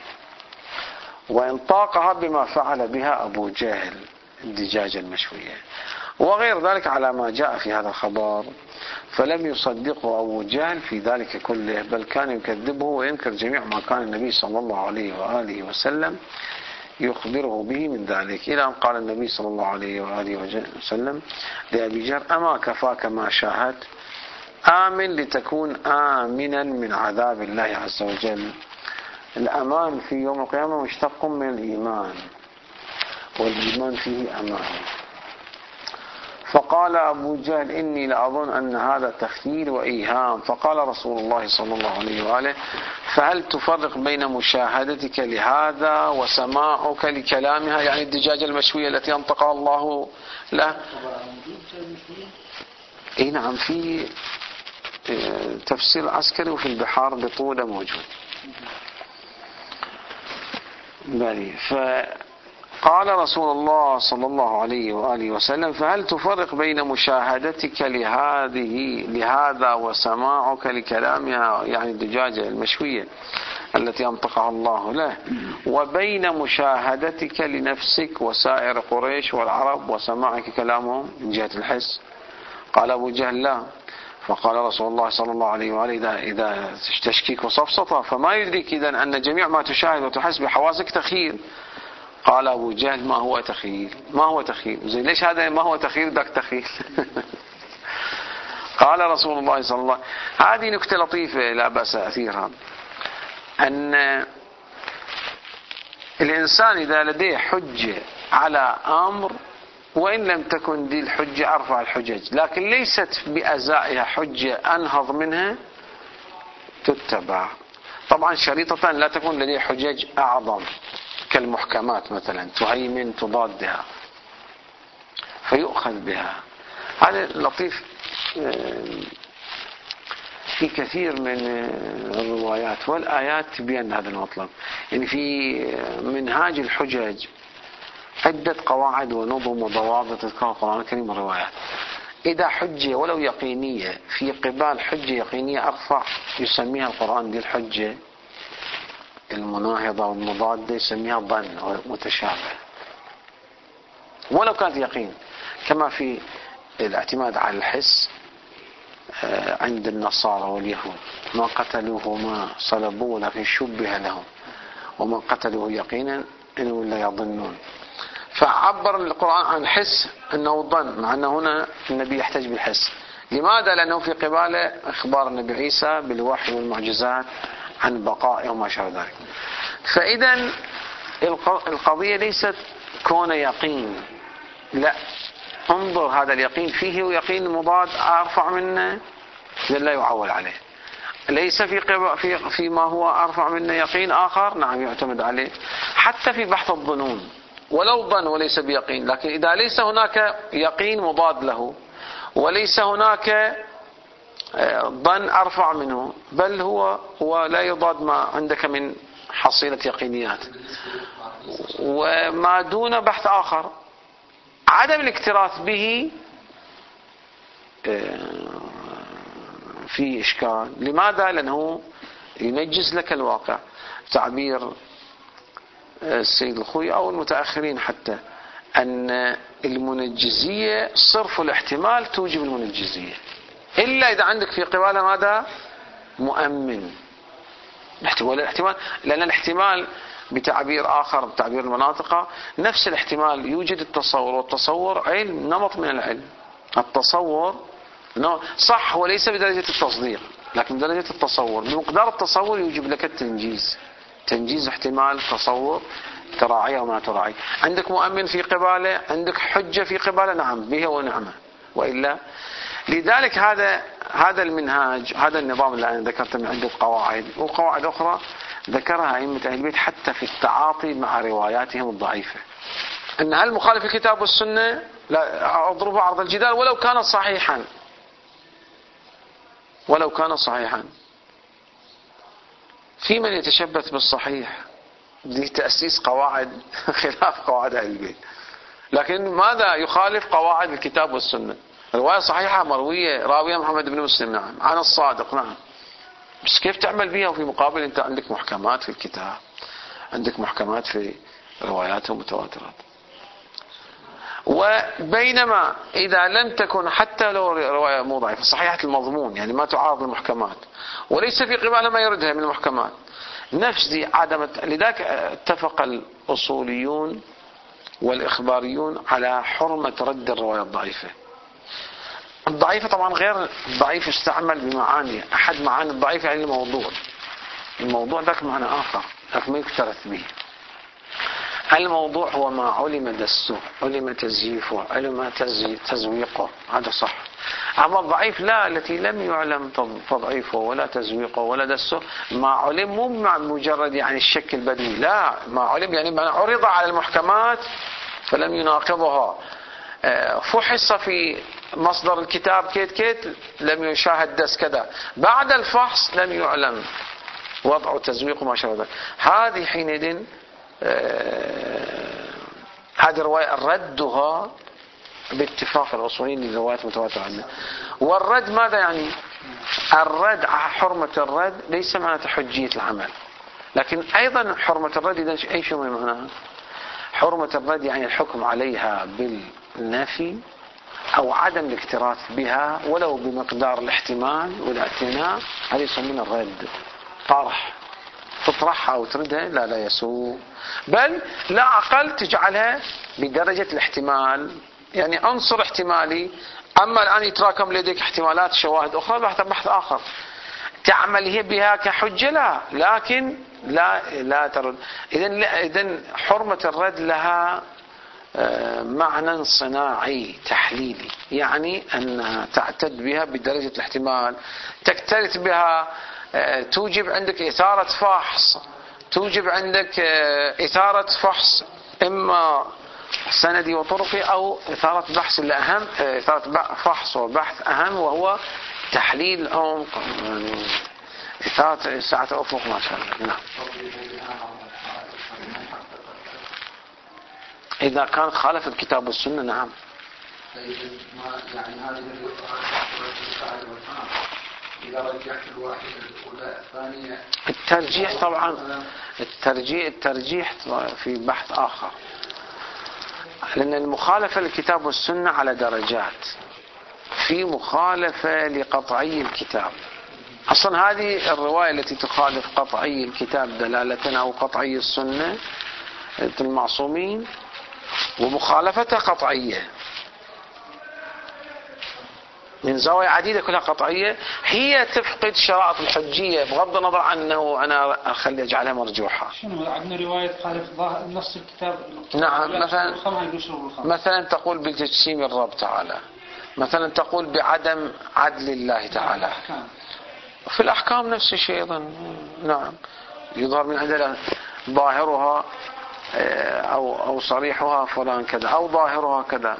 وإن طاقها بما فعل بها أبو جهل الدجاجة المشوية. وغير ذلك على ما جاء في هذا الخبر. فلم يصدقه أبو جهل في ذلك كله، بل كان يكذبه وينكر جميع ما كان النبي صلى الله عليه وآله وسلم يخبره به من ذلك، إلى أن قال النبي صلى الله عليه وآله وسلم لأبي جهل: أما كفاك ما شاهدت؟ آمن لتكون آمنا من عذاب الله عز وجل. الأمان في يوم القيامة مشتق من الإيمان، والإيمان فيه أمان. فقال أبو جهل: إني لأظن أن هذا تخيل وإيهام. فقال رسول الله صلى الله عليه وآله: فهل تفرق بين مشاهدتك لهذا وسماعك لكلامها، يعني الدجاجة المشوية التي أنطقها الله له؟ إيه نعم، في تفسير عسكري وفي البحار بطولة موجود. بلي. فقال رسول الله صلى الله عليه وآله وسلم: فهل تفرق بين مشاهدتك لهذه لهذا وسماعك لكلامها، يعني الدجاجة المشوية التي أنطقها الله له، وبين مشاهدتك لنفسك وسائر قريش والعرب وسماعك كلامهم من جهة الحس؟ قال أبو جهل: لا. فقال رسول الله صلى الله عليه وآله: إذا, إذا تشكيك وصفصطة فما يدريك إذن أن جميع ما تشاهد وتحس بحواسك تخيل. قال أبو جهل: ما هو تخيل؟ ما هو تخيل؟ زي ليش هذا ما هو تخيل ذاك تخيل؟ قال رسول الله صلى الله عليه وسلم: هذه نكتة لطيفة لا بأس أثيرها، أن الإنسان إذا لديه حجة على أمر، وإن لم تكن دي الحجة أرفع الحجج، لكن ليست بأزائها حجة أنهض منها، تتبع. طبعا شريطة لا تكون لديه حجج أعظم كالمحكمات مثلا تهيمن تضادها فيؤخذ بها. هذا لطيف في كثير من الروايات والآيات تبين هذا المطلب. يعني في منهاج الحجج عدة قواعد ونظم وضوابط تذكرها القرآن الكريم والروايات. إذا حجة ولو يقينية في قبال حجة يقينية أرفع يسميها القرآن دي الحجة المناهضة والمضادة، يسميها ظن متشابه ولو كانت يقين، كما في الاعتماد على الحس عند النصارى واليهود: ما قتلوه ما صلبوه لكن شبه لهم وما قتلوه يقينا إنه لا يظنون. فعبر القرآن عن حس أنه ظن، مع أنه هنا النبي يحتاج بالحس. لماذا؟ لأنه في قباله إخبار النبي عيسى بالوحي والمعجزات عن بقائه وما شابه ذلك. فإذا القضية ليست كون يقين، لا، انظر هذا اليقين فيه ويقين مضاد أرفع منه لا يعول عليه. ليس في في فيما هو أرفع منه يقين آخر نعم يعتمد عليه، حتى في بحث الظنون ولو ظن وليس بيقين. لكن إذا ليس هناك يقين مضاد له وليس هناك ظن أرفع منه، بل هو ولا يضاد ما عندك من حصيلة يقينيات وما دون بحث آخر، عدم الاكتراث به في إشكال. لماذا؟ لأنه ينجس لك الواقع. تعبير السيد الخوي أو المتأخرين حتى أن المنجزية صرف الاحتمال توجب المنجزية، إلا إذا عندك في قبالة ماذا؟ مؤمن. الاحتمال، لأن الاحتمال بتعبير آخر بتعبير المناطق نفس الاحتمال يوجد التصور، والتصور علم نمط من العلم. التصور صح وليس بدرجة التصديق لكن بدرجة التصور، بمقدار التصور يوجب لك التنجيز، تنجيز احتمال تصور تراعيه وما تراعيه. عندك مؤمن في قباله، عندك حجة في قباله، نعم بها ونعمة، وإلا. لذلك هذا هذا المنهاج، هذا النظام اللي أنا ذكرته من عدة قواعد وقواعد أخرى ذكرها أئمة أهل البيت حتى في التعاطي مع رواياتهم الضعيفة. أن هل مخالف الكتاب والسنة؟ لا، أضرب عرض الجدال ولو كان صحيحا، ولو كان صحيحا. في من يتشبث بالصحيح لتأسيس قواعد خلاف قواعد أهل البيت، لكن ماذا يخالف قواعد الكتاب والسنة؟ رواية صحيحة مروية راوية محمد بن مسلم نعم عن الصادق نعم، بس كيف تعمل بها وفي مقابل أنت عندك محكمات في الكتاب، عندك محكمات في روايات متواترات. وبينما إذا لم تكن حتى لو رواية مو ضعيفة صحيحة المضمون يعني ما تعارض المحكمات وليس في قبالها ما يردها من المحكمات نفس دي عدم. لذلك اتفق الأصوليون والإخباريون على حرمة رد الرواية الضعيفة. الضعيفة طبعا غير الضعيف يستعمل بمعاني أحد معاني الضعيفة يعني الموضوع الموضوع ذاك معنى آخر لكن ما يكترث به. الموضوع هو ما علم دسه علم تزييفه علم تزويقه هذا صح. أما الضعيف لا التي لم يعلم تضعيفه ولا تزويقه ولا دسه ما علم مو مجرد يعني الشك البدني لا ما علم يعني ما عرض على المحكمات فلم يناقضها فحص في مصدر الكتاب كيت كيت لم يشاهد دس كذا بعد الفحص لم يعلم وضع تزويق وما شابه ذلك. هذه حينئذ آه هذه رواية ردها باتفاق الأصوليين للروايات المتواترة عنه. والرد ماذا يعني؟ الرد حرمة الرد ليس معنى حجية العمل لكن أيضا حرمة الرد إذا أي شيء من معناها حرمة الرد يعني الحكم عليها بالنفي أو عدم الاكتراث بها ولو بمقدار الاحتمال والاعتناء هذا يسمونه الرد. طرح تطرحها وتردها لا لا يسوء بل لا أقل تجعلها بدرجة الاحتمال يعني عنصر احتمالي. أما الآن يتراكم لديك احتمالات شواهد أخرى بحث بحث آخر تعمل هي بها كحجة لا لكن لا لا ترد. إذن إذن حرمة الرد لها معنى صناعي تحليلي يعني أنها تعتد بها بدرجة الاحتمال تكترث بها توجب عندك إثارة فحص توجب عندك إثارة فحص إما سندي وطرقي أو إثارة بحث الأهم إثارة فحص وبحث أهم وهو تحليل عمق يعني إثارة ساعة أفق ما شاء الله. نعم إذا كان خالف الكتاب والسنة نعم. يعني هذه إذا رجحت الواحد الأولى الثانية الترجيح طبعا الترجيح الترجيح في بحث آخر لأن المخالفة للكتاب والسنة على درجات. في مخالفة لقطعي الكتاب أصلا هذه الرواية التي تخالف قطعي الكتاب دلالة أو قطعي السنة المعصومين ومخالفتها قطعية من زوايا عديدة كلها قطعية هي تفقد شرائط الحجية بغض النظر عن أنه أنا أخلي أجعلها مرجوحة. شنو عندنا رواية خالف نص الكتاب نعم مثلا مثلا تقول بتجسيم الرب تعالى مثلا تقول بعدم عدل الله تعالى في الأحكام نفس الشيء أيضا. نعم يظهر من عندنا ظاهرها أو أو صريحها فلان كذا أو ظاهرها كذا.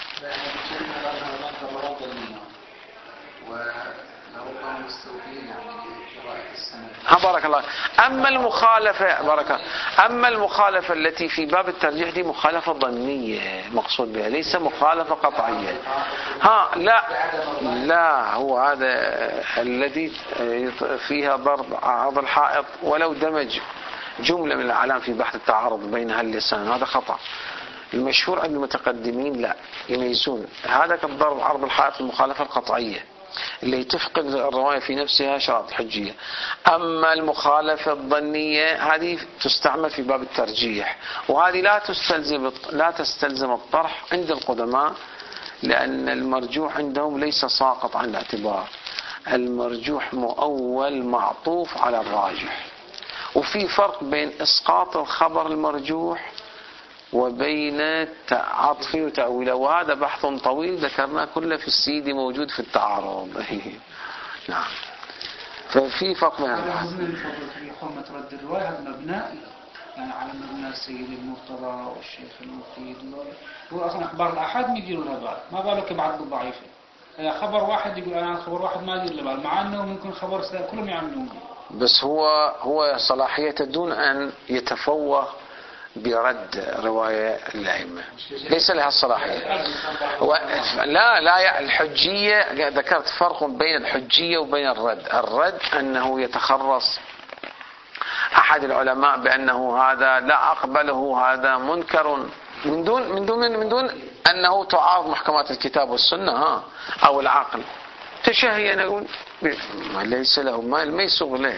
ها بارك الله. أما المخالفة بارك أما المخالفة التي في باب الترجيح دي مخالفة ظنية مقصود بها ليس مخالفة قطعية. ها لا لا هو هذا الذي فيها ضرب عرض الحائط ولو دمج جملة من الأعلام في بحث التعارض بينها اللسان هذا خطأ. المشهور عند المتقدمين لا يميزون هذا كالضرب عرض الحائط المخالفة القطعية اللي تفقد الرواية في نفسها شرط الحجية. أما المخالفة الظنية هذه تستعمل في باب الترجيح وهذه لا تستلزم لا تستلزم الطرح عند القدماء لأن المرجوح عندهم ليس ساقط عن الاعتبار. المرجوح مؤول معطوف على الراجح وفي فرق بين إسقاط الخبر المرجوح وبين عطفه وتأويله وهذا بحث طويل ذكرناه كله في السيدي موجود في التعارض. نعم ففي فرق بين هذا في حرمة رد الرواية هذا مبنى يعني على مبنى السيد المرتضى والشيخ المفيد هو أصلا أخبار الأحد ما يديروا لها بال ما بالك بعد الضعيفة خبر واحد يقول أنا خبر واحد ما يدير لها بال مع أنه ممكن خبر كلهم يعملون بس هو هو صلاحيته دون أن يتفوه برد رواية الأئمة ليس لها الصلاحية. لا لا الحجية ذكرت فرق بين الحجية وبين الرد. الرد أنه يتخرص أحد العلماء بأنه هذا لا أقبله هذا منكر من دون من دون من دون أنه تعارض محكمات الكتاب والسنة ها أو العقل تشهي، أنا أقول ليس له ما ما يسوغ له.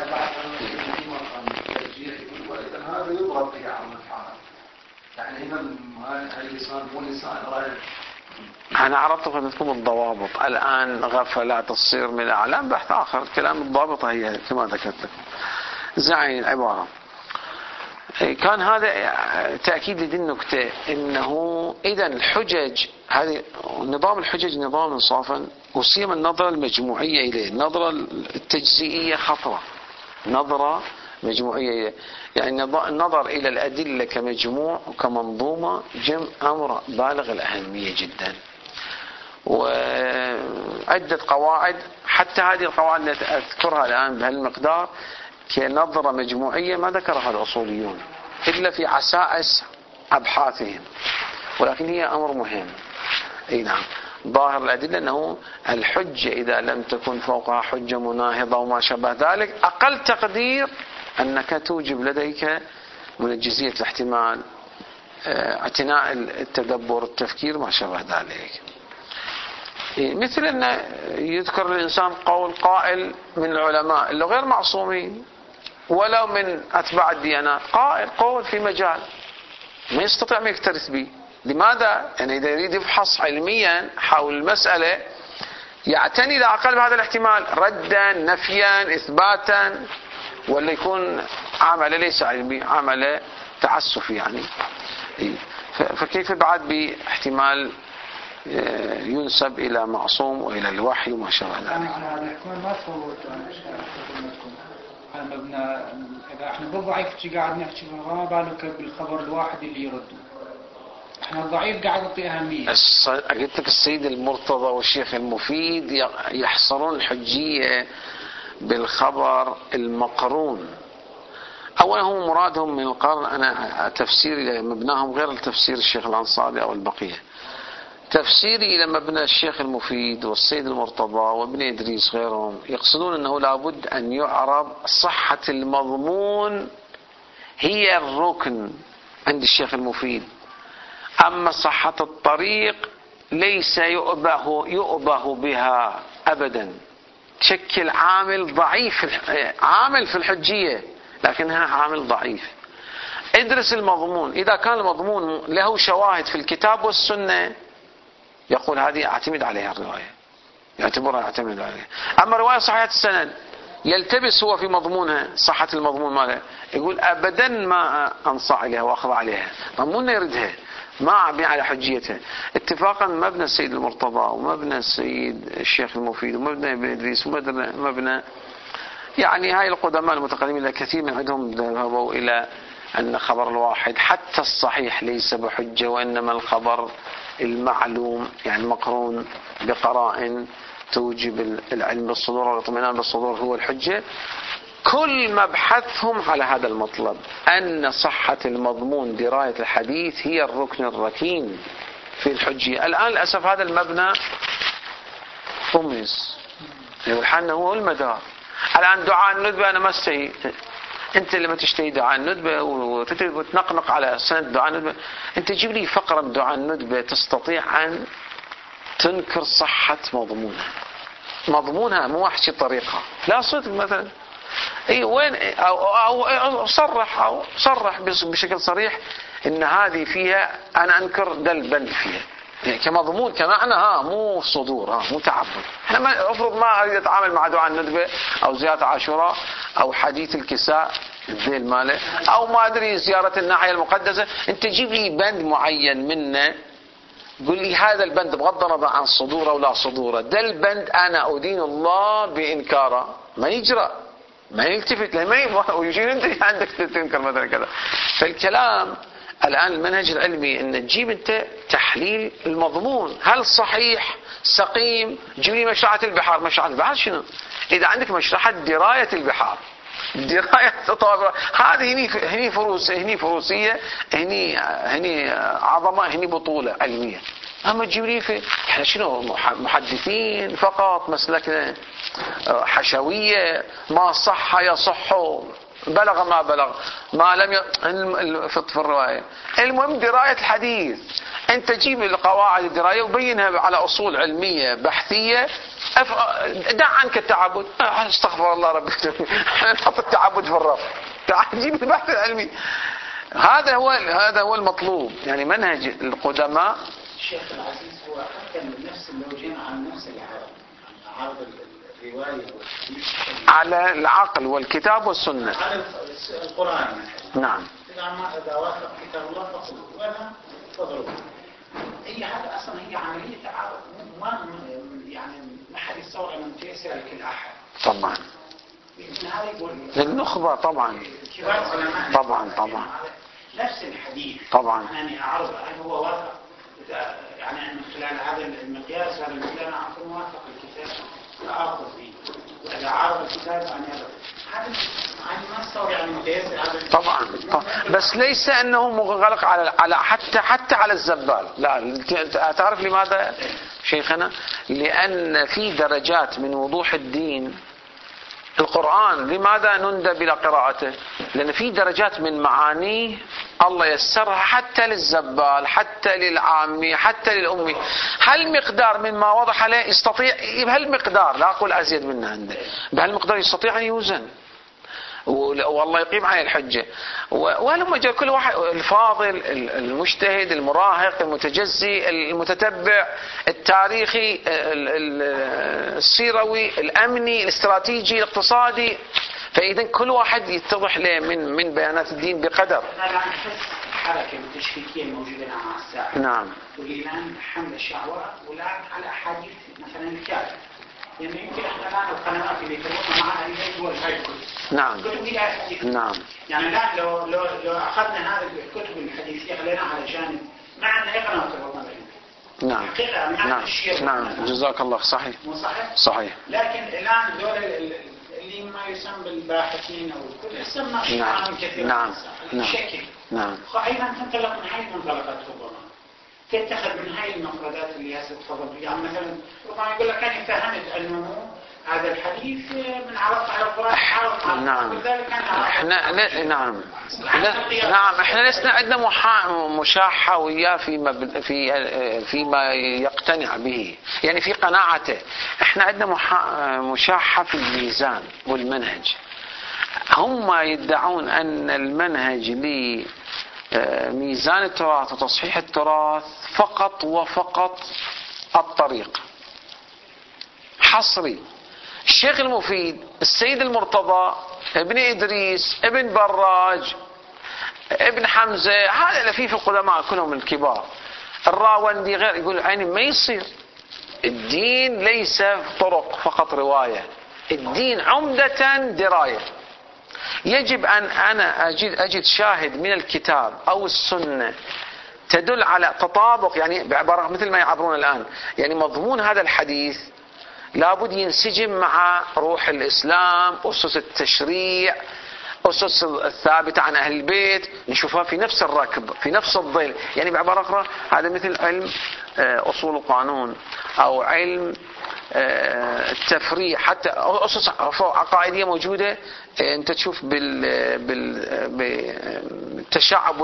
هذا يضرب به على المفعال، يعني هنا اللسان مو لسان غير. أنا عرفت خدمتكم الضوابط، الآن غفلات تصير من الأعلام بحث آخر، كلام الضابط هي كما ذكرت لكم. زعين العبارة كان هذا تأكيد لدي النكتة، إنه إذا الحجج هذه نظام الحجج نظام إنصافا، وسيما النظرة المجموعية إليه، النظرة التجزئية خطرة، نظرة مجموعية إليه. يعني النظر إلى الأدلة كمجموع وكمنظومة جمع أمر بالغ الأهمية جدا، وعدة قواعد، حتى هذه القواعد التي أذكرها الآن بهالمقدار كنظرة مجموعية ما ذكرها الأصوليون إلا في عسائس أبحاثهم، ولكن هي أمر مهم. أي نعم، ظاهر الأدلة أنه الحجة إذا لم تكن فوقها حجة مناهضة وما شابه ذلك، أقل تقدير أنك توجب لديك من الجزئية الاحتمال، اعتناء التدبر التفكير ما شابه ذلك. مثل أن يذكر الإنسان قول قائل من العلماء اللي غير معصومين ولو من أتباع الديانات، قائل قول في مجال ما يستطيع أن يكترث به. لماذا؟ يعني إذا يريد يفحص علميا حول المسألة يعتني لا أقل بهذا الاحتمال، ردا نفيا إثباتا، ولا يكون عمل ليس علمي، عمل تعسفي يعني. فكيف بعد باحتمال ينسب إلى معصوم وإلى الوحي وما شابه ذلك. أنا على الاحتمال ما تفوت خدمتكم على مبنى، إذا إحنا بالضعيف قاعد نحكي ما بالك بالخبر الواحد اللي يرده، إحنا الضعيف قاعد نعطي أهمية. قلت لك السيد المرتضى والشيخ المفيد يحصرون الحجية بالخبر المقرون. أولا هم مرادهم من القرن، أنا تفسيري مبناهم غير التفسير الشيخ الأنصاري أو البقية. تفسيري إلى مبنى الشيخ المفيد والسيد المرتضى وابن إدريس غيرهم يقصدون أنه لابد أن يعرب صحة المضمون هي الركن عند الشيخ المفيد، أما صحة الطريق ليس يؤبه, يؤبه بها أبدا، تشكل عامل ضعيف، عامل في الحجية لكنها عامل ضعيف. ادرس المضمون، إذا كان المضمون له شواهد في الكتاب والسنة يقول هذه اعتمد عليها الرواية، يعتبرها اعتمد عليها. أما رواية صحيحة السند يلتبس هو في مضمونها، صحة المضمون ماله، يقول أبدا ما أنصع عليها وأخضع عليها، مضموننا يردها، ما أعبي على حجيتها. اتفاقا مبنى السيد المرتضى ومبنى السيد الشيخ المفيد ومبنى ابن إدريس ومبنى يعني هاي القدماء المتقدمين كثير من عندهم ذهبوا إلى أن خبر الواحد حتى الصحيح ليس بحجة، وإنما الخبر المعلوم يعني مقرون بقرائن توجب العلم بالصدور والاطمئنان بالصدور هو الحجة. كل مبحثهم على هذا المطلب، أن صحة المضمون دراية الحديث هي الركن الركين في الحجية. الآن للأسف هذا المبنى طمس، والحن هو المدار. الآن دعاء الندبة أنا ما استهي، أنت لما تشتهي دعاء الندبة وتنقنق على سند دعاء الندبة، أنت جيب لي فقرة دعاء الندبة تستطيع أن تنكر صحة مضمونها، مضمونها مو وحشي طريقة لا صدق مثلا. اي وين أو, أو, أو صرح أو صرح بشكل صريح إن هذه فيها أنا أنكر دل بند فيها يعني كمضمون كمعنى، ها مو صدور، ها مو تعبد. احنا ما افرض ما اريد اتعامل مع دعاء الندبة او زيارة عاشوراء او حديث الكساء الذيل ماله او ما ادري زيارة الناحية المقدسة، انت جيب لي بند معين منه قل لي هذا البند بغض النظر عن صدوره ولا صدوره، ده البند انا ادين الله بانكاره، ما يجرى ما يلتفت له، ما ويجي انت عندك تنكر مثلا كذا. فالكلام الآن المنهج العلمي أن تجيب أنت تحليل المضمون، هل صحيح سقيم. جيب لي مشرحة البحار، مشرحة البحار شنو؟ إذا عندك مشرحة دراية البحار، دراية طوابر، هذه هني هني فروس، هني فروسية، هني هني عظمة، هني بطولة علمية. أما تجيب لي في إحنا شنو محدثين فقط، مسلكنا حشوية، ما صح يصح، بلغ ما بلغ، ما لم ي... في الرواية. المهم دراية الحديث، انت جيب القواعد الدراسية وبينها على اصول علمية بحثية. أف... دع عنك التعبد. استغفر الله ربي نحط التعبد في الرف، تعال جيب البحث العلمي. هذا هو هذا هو المطلوب، يعني منهج القدماء. الشيخ العزيز هو حتى من نفس لو جينا عن نفس العرض عرض الرواية على العقل والكتاب والسنة، على القرآن نعم. إذا ما إذا وافق كتاب الله فخذوا ولا تضربوا. هي هذا أصلا هي عملية تعارض، ما يعني ما حد يتصور أن تيسر لكل أحد. طبعا. للنخبة طبعا. طبعا طبعا. نفس الحديث. طبعا. أنا أعرض هل هو وافق يعني من خلال هذا المقياس هذا المقياس عفوا وافق الكتاب فآخذ فيه. وإذا عارض الكتاب أن يرد. هذا ما استوى يعني متيسر هذا. طبعا. طبعا بس ليس أنه مغلق على على حتى حتى على الزبال. لا تعرف لماذا شيخنا؟ لأن في درجات من وضوح الدين. القرآن لماذا نندب إلى قراءته؟ لأن في درجات من معانيه الله يسرها حتى للزبال، حتى للعامي، حتى للأمي. هالمقدار من ما وضح له يستطيع بهالمقدار، لا أقول أزيد منه عنده، بهالمقدار يستطيع أن يوزن والله يقيم عليه الحجة. ولما جاء كل واحد الفاضل المجتهد المراهق المتجزي المتتبع التاريخي السيروي الأمني الاستراتيجي الاقتصادي، فإذا كل واحد يتضح له من من بيانات الدين بقدر. أنا أحس حركة تشكيكية موجودة مع الساعة. نعم. والآن حمل الشعوى والآن على أحاديث مثلا الكافر. يعني يمكن احنا الان القنوات اللي تربطنا معها هي هو الكتب. نعم. الكتب هي حديث. نعم. يعني الان لو لو لو اخذنا هذه الكتب الحديثيه خليناها على جانب ما عندنا اي قناه تربطنا بها. نعم. نعم. نعم. جزاك الله. صحيح. مو صحيح؟ صحيح. لكن الان دول اللي ما يسمى بالباحثين او الكل يسمى نعم. كثير. نعم. نعم. بشكل. نعم. فايضا تنطلق من هذه المنطلقات ربما. تتخذ من هاي المفردات اللي هسه تفضل يعني مثلا ربما يقول لك أنا فهمت أنه هذا الحديث من عرض على القرآن عرض على نعم. احنا لا نعم نعم احنا لسنا عندنا مشاحة وياه فيما في فيما يقتنع به، يعني في قناعته. احنا عندنا مشاحة في الميزان والمنهج. هم يدعون أن المنهج لي ميزان التراث وتصحيح التراث فقط وفقط الطريق حصري. الشيخ المفيد، السيد المرتضى، ابن إدريس، ابن براج، ابن حمزة، هذا لفيف القدماء كلهم الكبار، الراوندي غير، يقول عيني ما يصير. الدين ليس طرق فقط رواية، الدين عمدة دراية. يجب أن أنا أجد, أجد شاهد من الكتاب أو السنة تدل على تطابق، يعني بعبارة مثل ما يعبرون الآن، يعني مضمون هذا الحديث لابد ينسجم مع روح الإسلام، أسس التشريع، أسس الثابتة عن أهل البيت، نشوفها في نفس الركب في نفس الظل. يعني بعبارة أخرى هذا مثل علم أصول القانون أو علم التفريع، حتى أسس عقائدية موجودة أنت تشوف بالتشعب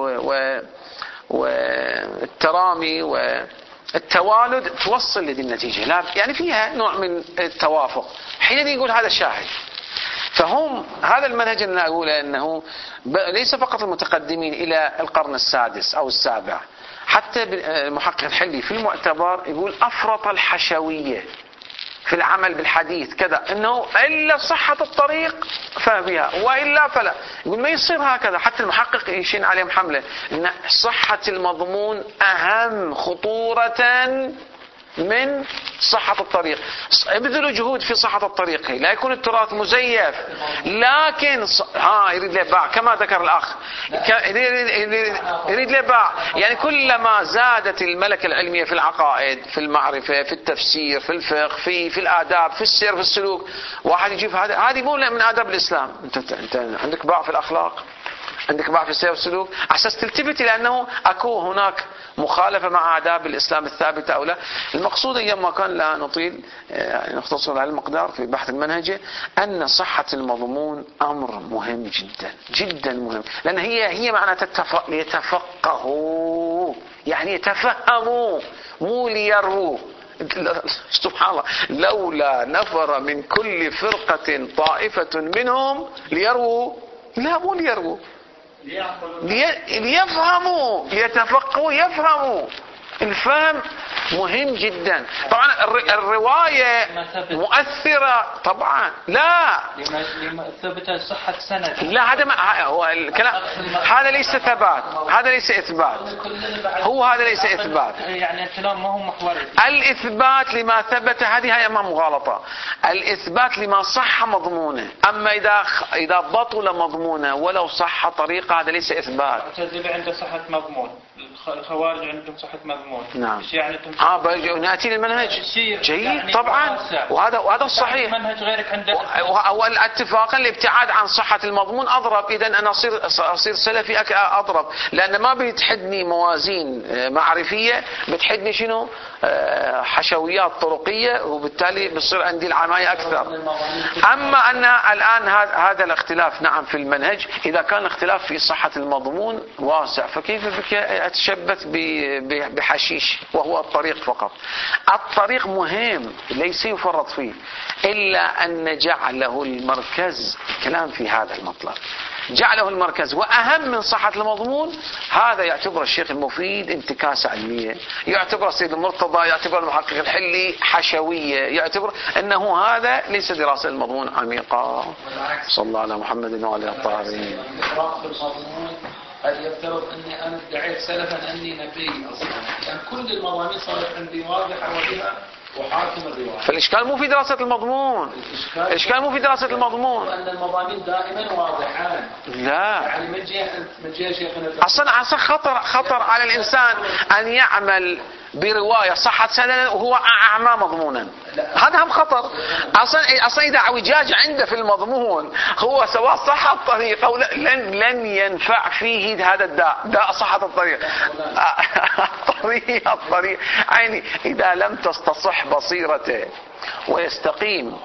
والترامي والتوالد توصل لدي النتيجة، لا يعني فيها نوع من التوافق. حين يقول هذا الشاهد، فهم هذا المنهج اللي أقوله أنه ليس فقط المتقدمين إلى القرن السادس أو السابع، حتى المحقق الحلي في المعتبر يقول أفرط الحشوية في العمل بالحديث كذا، أنه إلا صحة الطريق فبها وإلا فلا. يقول ما يصير هكذا، حتى المحقق يشين عليهم حملة أن صحة المضمون أهم خطورة من صحة الطريق. ابذلوا جهود في صحة الطريق، لا يكون التراث مزيف، لكن ها يريد له باع كما ذكر الأخ، يريد له باع. يعني كلما زادت الملكة العلمية في العقائد، في المعرفة، في التفسير، في الفقه، في في الآداب، في السير، في السلوك، واحد يجيب هذا، هذه مو من آداب الإسلام. أنت أنت عندك باع في الأخلاق، عندك باع في السير والسلوك، أساس تلتفت إلى أنه أكو هناك مخالفة مع آداب الإسلام الثابتة أو لا. المقصود أيام ما كان لا نطيل نختصر على المقدار في بحث المنهجة، أن صحة المضمون أمر مهم جدا جدا مهم، لأن هي هي معنى يتفقهوا يعني يتفهموا مو ليروا. سبحان الله، لولا نفر من كل فرقة طائفة منهم ليروا، لا مو ليروا، لي... ليفهموا، ليتفقهوا، يفهموا. الفهم مهم جدا. طبعا الرواية مؤثرة طبعا. لا لما ثبت صحة سند. لا هذا ما هو الكلام، هذا ليس ثبات، هذا ليس إثبات، هو هذا ليس إثبات. يعني الكلام ما هو محوري. الإثبات لما ثبت هذه هي ما مغالطة. الإثبات لما صح مضمونه. أما إذا إذا بطل مضمونه ولو صح طريقة هذا ليس إثبات. المعتزلة عنده صحة مضمون، الخوارج عندهم صحة مضمون. نعم. يعني اه ناتي للمنهج جيد يعني طبعا، وهذا وهذا الصحيح. المنهج غيرك عنده واتفاقا الابتعاد عن صحة المضمون اضرب. اذا انا اصير اصير سلفي اضرب، لان ما بتحدني موازين معرفية، بتحدني شنو؟ حشويات طرقية، وبالتالي بتصير عندي العماية اكثر. اما ان الان هذا الاختلاف نعم في المنهج، اذا كان الاختلاف في صحة المضمون واسع، فكيف بك اتشبث بحشيش وهو الطريق فقط؟ الطريق مهم ليس يفرط فيه، إلا أن جعله المركز. كلام في هذا المطلب جعله المركز، وأهم من صحة المضمون. هذا يعتبر الشيخ المفيد انتكاسة علمية، يعتبر سيد المرتضى، يعتبر المحقق الحلي حشوية، يعتبر أنه هذا ليس دراسة المضمون عميقة. صلى الله على محمد وعلى الطاهرين. هل يفترض أني أنا ادعيت سلفا أني نبي أصلا؟ يعني كل المضامين صارت عندي واضحة وبها وحاكم الرواية. فالإشكال مو في دراسة المضمون، الإشكال مو في دراسة المضمون، أن المضامين دائما واضحان. لا يعني من جهة من جهة شيخنا أصلا أصلا خطر خطر على الإنسان أن يعمل برواية صحت سنة وهو أعمى مضمونا. هذا هم خطر. أصلا أصلا إذا اعوجاج عنده في المضمون هو سواء صح الطريق أو لن لن ينفع فيه هذا الداء، داء صحة الطريق. الطريق الطريق يعني إذا لم تستصح بصيرته ويستقيم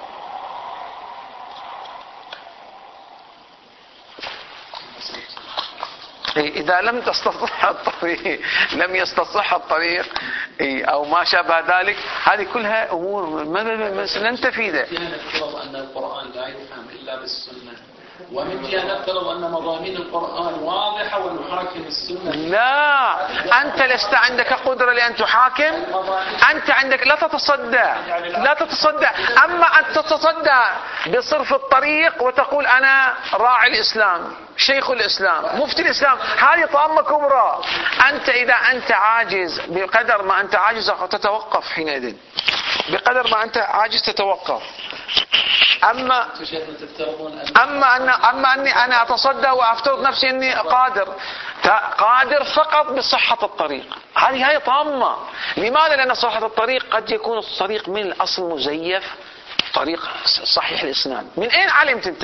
إذا لم تستصح الطريق، لم يستصح الطريق أو ما شابه ذلك، هذه كلها أمور لن تفيده. نفترض أن القرآن لا يفهم إلا بالسنة، ومن جهة نفترض أن مضامين القرآن واضحة ونحاكم السنة. لا، أنت لست عندك قدرة لأن تحاكم، أنت عندك لا تتصدى، لا تتصدى. أما أن تتصدى بصرف الطريق وتقول أنا راعي الإسلام، شيخ الإسلام، مفتي الإسلام، هذه طامة كبرى. أنت إذا أنت عاجز، بقدر ما أنت عاجز تتوقف حينئذ، بقدر ما أنت عاجز تتوقف. أما أما أن أما أني أنا أتصدى وأفترض نفسي أني قادر قادر فقط بصحة الطريق، هذه هي طامة. لماذا؟ لأن صحة الطريق قد يكون الطريق من الأصل مزيف، طريق صحيح الإسناد. من أين علمت أنت؟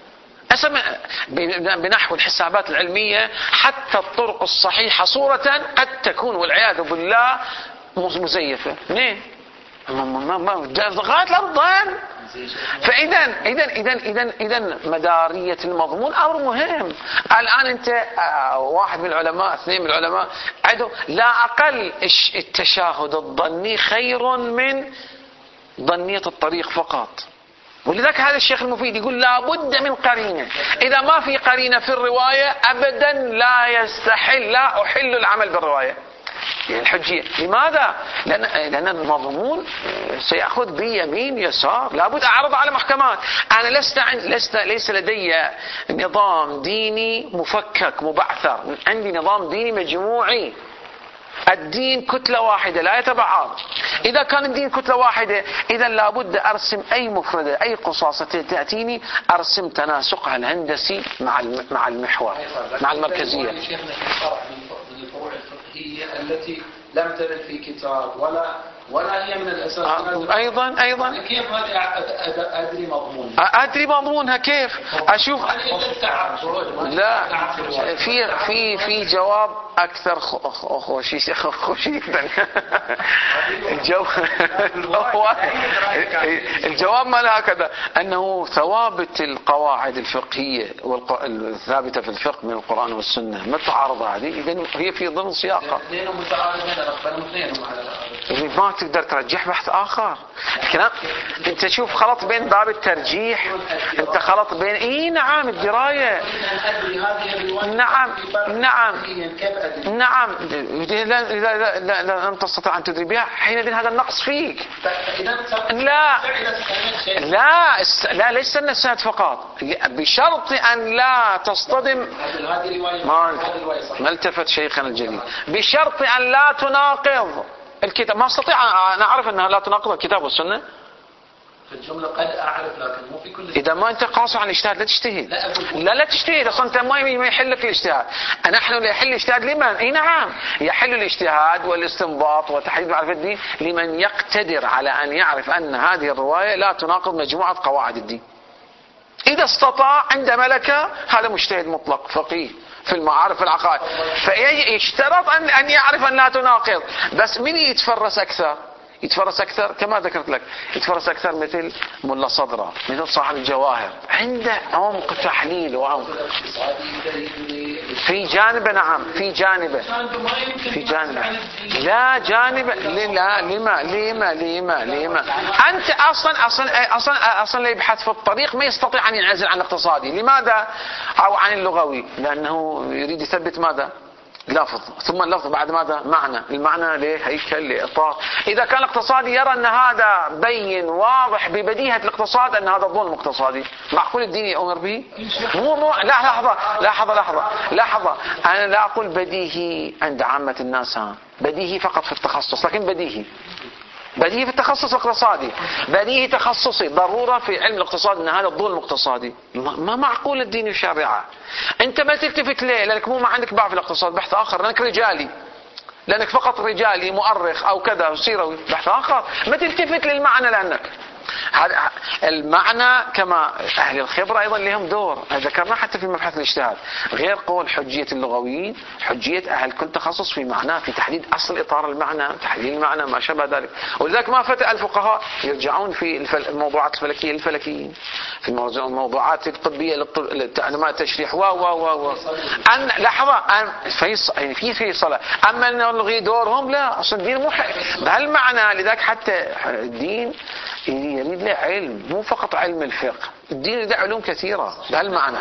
بنحو الحسابات العلمية حتى الطرق الصحيحة صورة قد تكون والعياذ بالله مزيفة. منين؟ غاية الأرضان. فإذا إذا إذا إذا إذا مدارية المضمون أمر مهم. الآن أنت واحد من العلماء، اثنين من العلماء عدو، لا أقل التشاهد الظني خير من ظنية الطريق فقط. ولذلك هذا الشيخ المفيد يقول لا بد من قرينة. إذا ما في قرينة في الرواية أبدا لا يستحل، لا أحل العمل بالرواية. يعني الحجية. لماذا؟ لأن لأن المضمون سيأخذ بي يمين يسار، لابد أعرض على محكمات. أنا لست لست ليس لدي نظام ديني مفكك مبعثر، عندي نظام ديني مجموعي. الدين كتلة واحدة لا يتبعض. إذا كان الدين كتلة واحدة إذا لابد أرسم أي مفردة أي قصاصة تأتيني أرسم تناسقها الهندسي مع مع المحور مع المركزية. شيخنا في شرح من الفروع الفقهية التي لم ترد في كتاب ولا ولا هي من الأساس. آه ايضا ايضا كيف هذه ادري مضمون؟ ادري مضمونها كيف اشوف. لا في في في جواب اكثر خوشي خوشيدا. الجواب الجواب ما لها كذا، انه ثوابت القواعد الفقهيه الثابته في الفقه من القران والسنه متعارضه هذه، اذا هي في ضمن سياقها. اثنين متعارضين ربنا اثنين على ما تقدر ترجح بحث اخر. الكلام انت شوف خلط بين باب الترجيح، انت خلط بين اي نعم الدرايه. نعم نعم نعم اذا لم تستطع ان تدري بها حينئذ هذا النقص فيك. لا لا لا ليس النسات فقط، بشرط ان لا تصطدم. ما ما التفت شيخنا الجليل، بشرط ان لا تناقض الكتاب. ما استطيع انا اعرف انها لا تناقض الكتاب والسنه في الجملة قد أعرف لكن مو في كل. إذا ما أنت قاصر عن الاجتهاد لا تجتهد. لا لا, لا تجتهد أصلا. أنت ما يحل لك الاجتهاد. نحن لا يحل الاجتهاد لمن؟ إيه نعم يحل الاجتهاد والاستنباط وتحديد معرفة الدين لمن يقتدر على أن يعرف أن هذه الرواية لا تناقض مجموعة قواعد الدين. إذا استطاع عند ملكة هذا مجتهد مطلق فقيه في المعارف العقائد، فيشترط أن أن يعرف أن لا تناقض. بس من يتفرس أكثر؟ يتفرس أكثر كما ذكرت لك، يتفرس أكثر مثل ملا صدرة، مثل صاحب الجواهر، عنده عمق تحليل وعمق في جانبه. نعم في جانبه في جانبه لا جانب لا لما لما لما لما أنت أصلا أصلا أصلا أصلا اللي يبحث في الطريق ما يستطيع أن ينعزل عن الاقتصادي. لماذا؟ أو عن اللغوي، لأنه يريد يثبت ماذا؟ لفظ، ثم اللفظ بعد ماذا؟ معنى. المعنى ليه؟ هيكل لإطار. إذا كان الاقتصادي يرى أن هذا بين واضح ببديهة الاقتصاد أن هذا ظلم اقتصادي، معقول الدين يأمر به؟ مو مو لا لحظة لحظة لحظة لحظة أنا لا أقول بديهي عند عامة الناس، ها بديهي فقط في التخصص، لكن بديهي بديهي في التخصص الاقتصادي، بديهي تخصصي ضرورة في علم الاقتصاد ان هذا الظلم اقتصادي. ما معقول الدين يشرعه. انت ما تلتفت ليه؟ لانك مو ما عندك باع في الاقتصاد، بحث اخر، لانك رجالي، لانك فقط رجالي مؤرخ او كذا سيروي، بحث اخر. ما تلتفت للمعنى لانك المعنى كما أهل الخبرة أيضا لهم دور، ذكرنا حتى في مبحث الاجتهاد، غير قول حجية اللغويين، حجية أهل كل تخصص في معناه، في تحديد أصل إطار المعنى، تحديد المعنى ما شابه ذلك. ولذلك ما فتى الفقهاء يرجعون في الموضوعات الفلكية للفلكيين، في الموضوعات الطبية للتعليمات التشريح و و و أن لحظة أن فيص يعني في فيصلة. أما أن نلغي دورهم لا، أصل الدين مو بهالمعنى. لذلك حتى الدين يريد له علم، مو فقط علم الفقه، الدين يريد علوم كثيرة بهالمعنى.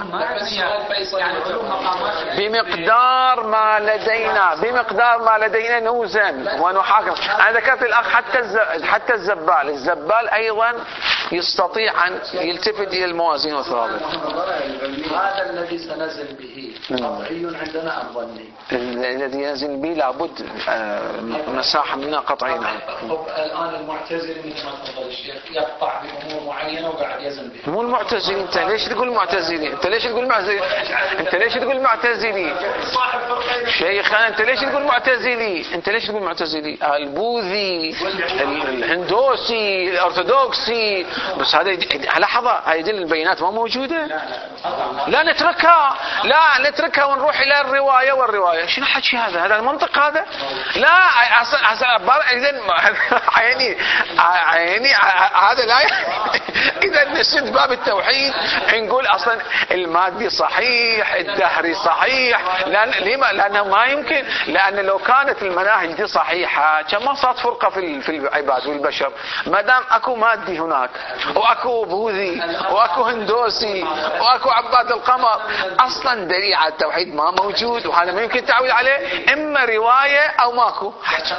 بمقدار ما لدينا بمقدار ما لدينا نوزن ونحاكم. أنا ذكرت الأخ حتى حتى الزبال الزبال أيضا يستطيع أن يلتفت إلى الموازين والثوابت. هذا الذي سنزل به قطعي عندنا أم ظني؟ الذي ينزل به لابد مساحة منها قطعية. الآن المعتزلي مثل ما تفضل الشيخ يقطع بأمور معينة وقاعد يزن بها. مو المعتزلي، انت ليش تقول معتزلي؟ انت ليش تقول معتزلي؟ انت ليش تقول معتزلي؟ شيخنا انت ليش تقول معتزلي؟ انت ليش تقول معتزلي؟ البوذي، الهندوسي، الارثوذكسي، بس هذا لحظة، هذه البيانات ما موجودة. لا نتركها، لا نتركها ونروح الى الرواية والرواية. شنو حكي هذا؟ هذا المنطق هذا؟ لا اصلا اذا عيني عيني هذا لا. اذا نسد باب التوحيد نقول اصلا المادي صحيح، الدهري صحيح، لان لما؟ لانه ما يمكن، لان لو كانت المناهج دي صحيحه كان ما صارت فرقه في في العباد والبشر. ما دام اكو مادي هناك واكو بوذي واكو هندوسي واكو عباد القمر، اصلا دليل على التوحيد ما موجود، وهذا ما يمكن تعويل عليه، اما روايه او ماكو.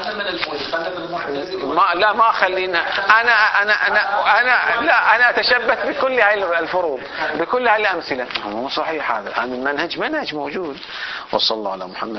ما لا ما خلينا انا انا انا انا لا انا اتشبث بكل هاي الفروض، بكل هاي الامثله. مو صحيح هذا، هذا المنهج منهج موجود. وصلى الله على محمد.